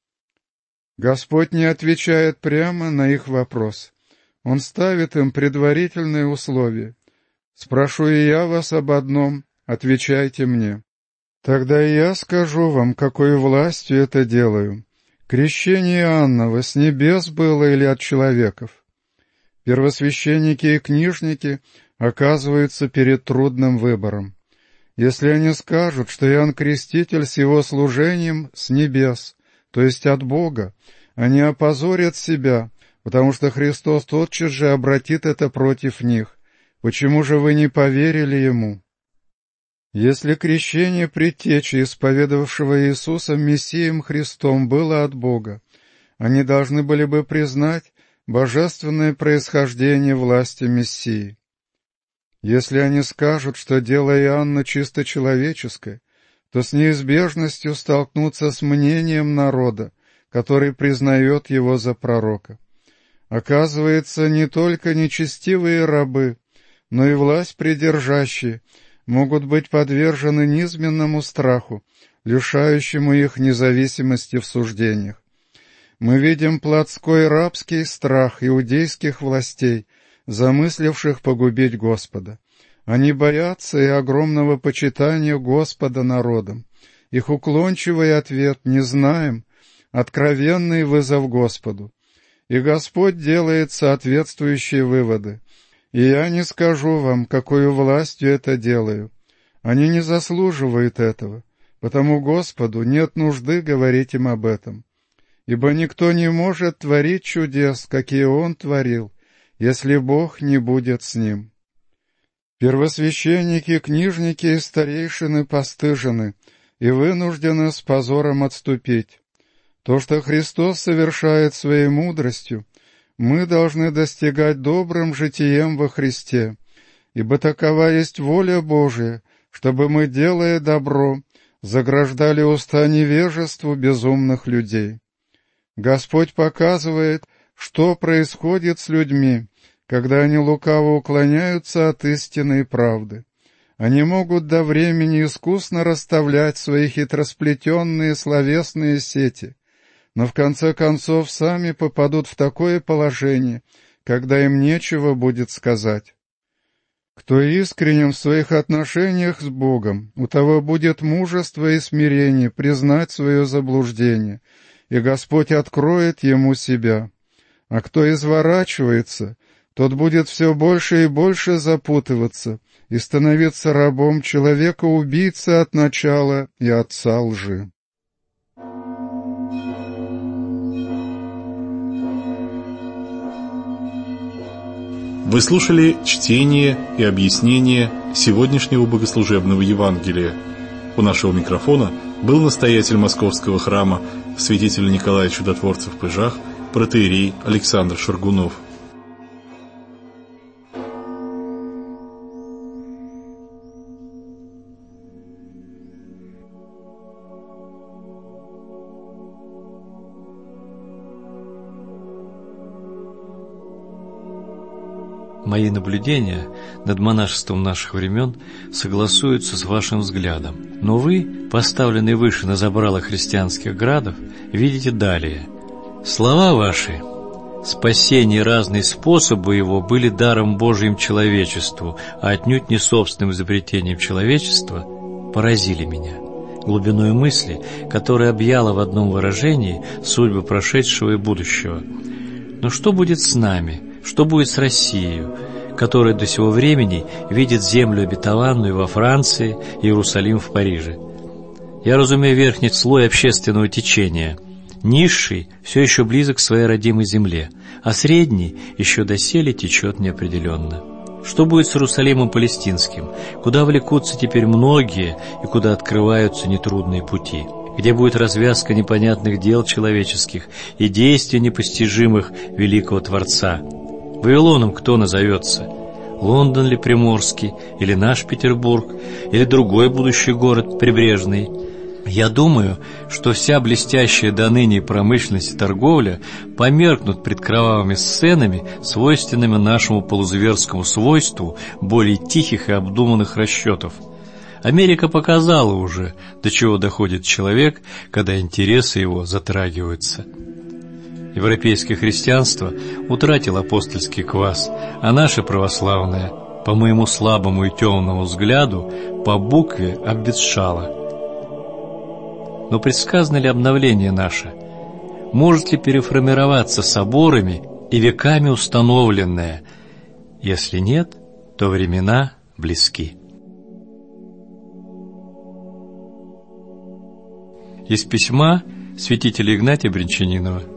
[SPEAKER 9] Господь не отвечает прямо на их вопрос. Он ставит им предварительные условия. «Спрошу и я вас об одном, отвечайте мне. Тогда и я скажу вам, какой властью это делаю. Крещение Иоанново с небес было или от человеков?» Первосвященники и книжники оказываются перед трудным выбором. Если они скажут, что Иоанн Креститель с его служением с небес, то есть от Бога, они опозорят себя, потому что Христос тотчас же обратит это против них. Почему же вы не поверили Ему? Если крещение предтечи, исповедовавшего Иисуса Мессием Христом, было от Бога, они должны были бы признать божественное происхождение власти Мессии. Если они скажут, что дело Иоанна чисто человеческое, то с неизбежностью столкнутся с мнением народа, который признает его за пророка. Оказывается, не только нечестивые рабы, но и власть придержащие могут быть подвержены низменному страху, лишающему их независимости в суждениях. Мы видим плотской рабский страх иудейских властей, замысливших погубить Господа. Они боятся и огромного почитания Господа народом. Их уклончивый ответ «не знаем», откровенный вызов Господу. И Господь делает соответствующие выводы. И я не скажу вам, какую властью это делаю. Они не заслуживают этого, потому Господу нет нужды говорить им об этом. Ибо никто не может творить чудес, какие Он творил, если Бог не будет с ним. Первосвященники, книжники и старейшины постыжены и вынуждены с позором отступить. То, что Христос совершает своей мудростью, мы должны достигать добрым житием во Христе, ибо такова есть воля Божия, чтобы мы, делая добро, заграждали уста невежеству безумных людей. Господь показывает, что происходит с людьми, когда они лукаво уклоняются от истины и правды. Они могут до времени искусно расставлять свои хитросплетенные словесные сети, но в конце концов сами попадут в такое положение, когда им нечего будет сказать. Кто искренен в своих отношениях с Богом, у того будет мужество и смирение признать свое заблуждение, и Господь откроет ему себя. А кто изворачивается, тот будет все больше и больше запутываться и становиться рабом человека-убийцы от начала и отца лжи.
[SPEAKER 8] Вы слушали чтение и объяснение сегодняшнего богослужебного Евангелия. У нашего микрофона был настоятель Московского храма святителя Николая Чудотворца в Пыжах, протоиерей Александр Шаргунов.
[SPEAKER 10] Мои наблюдения над монашеством наших времен согласуются с вашим взглядом. Но вы, поставленные выше на забрало христианских градов, видите далее. Слова ваши, спасение и разные способы его были даром Божьим человечеству, а отнюдь не собственным изобретением человечества, поразили меня глубиной мысли, которая объяла в одном выражении судьбы прошедшего и будущего. Но что будет с нами? Что будет с Россией, которая до сего времени видит землю обетованную во Франции, Иерусалим в Париже? Я разумею верхний слой общественного течения. Низший все еще близок к своей родимой земле, а средний еще доселе течет неопределенно. Что будет с Иерусалимом палестинским, куда влекутся теперь многие и куда открываются нетрудные пути? Где будет развязка непонятных дел человеческих и действий непостижимых великого Творца? Вавилоном кто назовется? Лондон ли Приморский, или наш Петербург, или другой будущий город прибрежный? Я думаю, что вся блестящая до ныне промышленность и торговля померкнут пред кровавыми сценами, свойственными нашему полузверскому свойству более тихих и обдуманных расчетов. Америка показала уже, до чего доходит человек, когда интересы его затрагиваются. Европейское христианство утратило апостольский квас, а наше православное, по моему слабому и темному взгляду, по букве обветшало. Но предсказано ли обновление наше? Может ли переформироваться соборами и веками установленное? Если нет, то времена близки. Из письма святителя Игнатия Брянчанинова.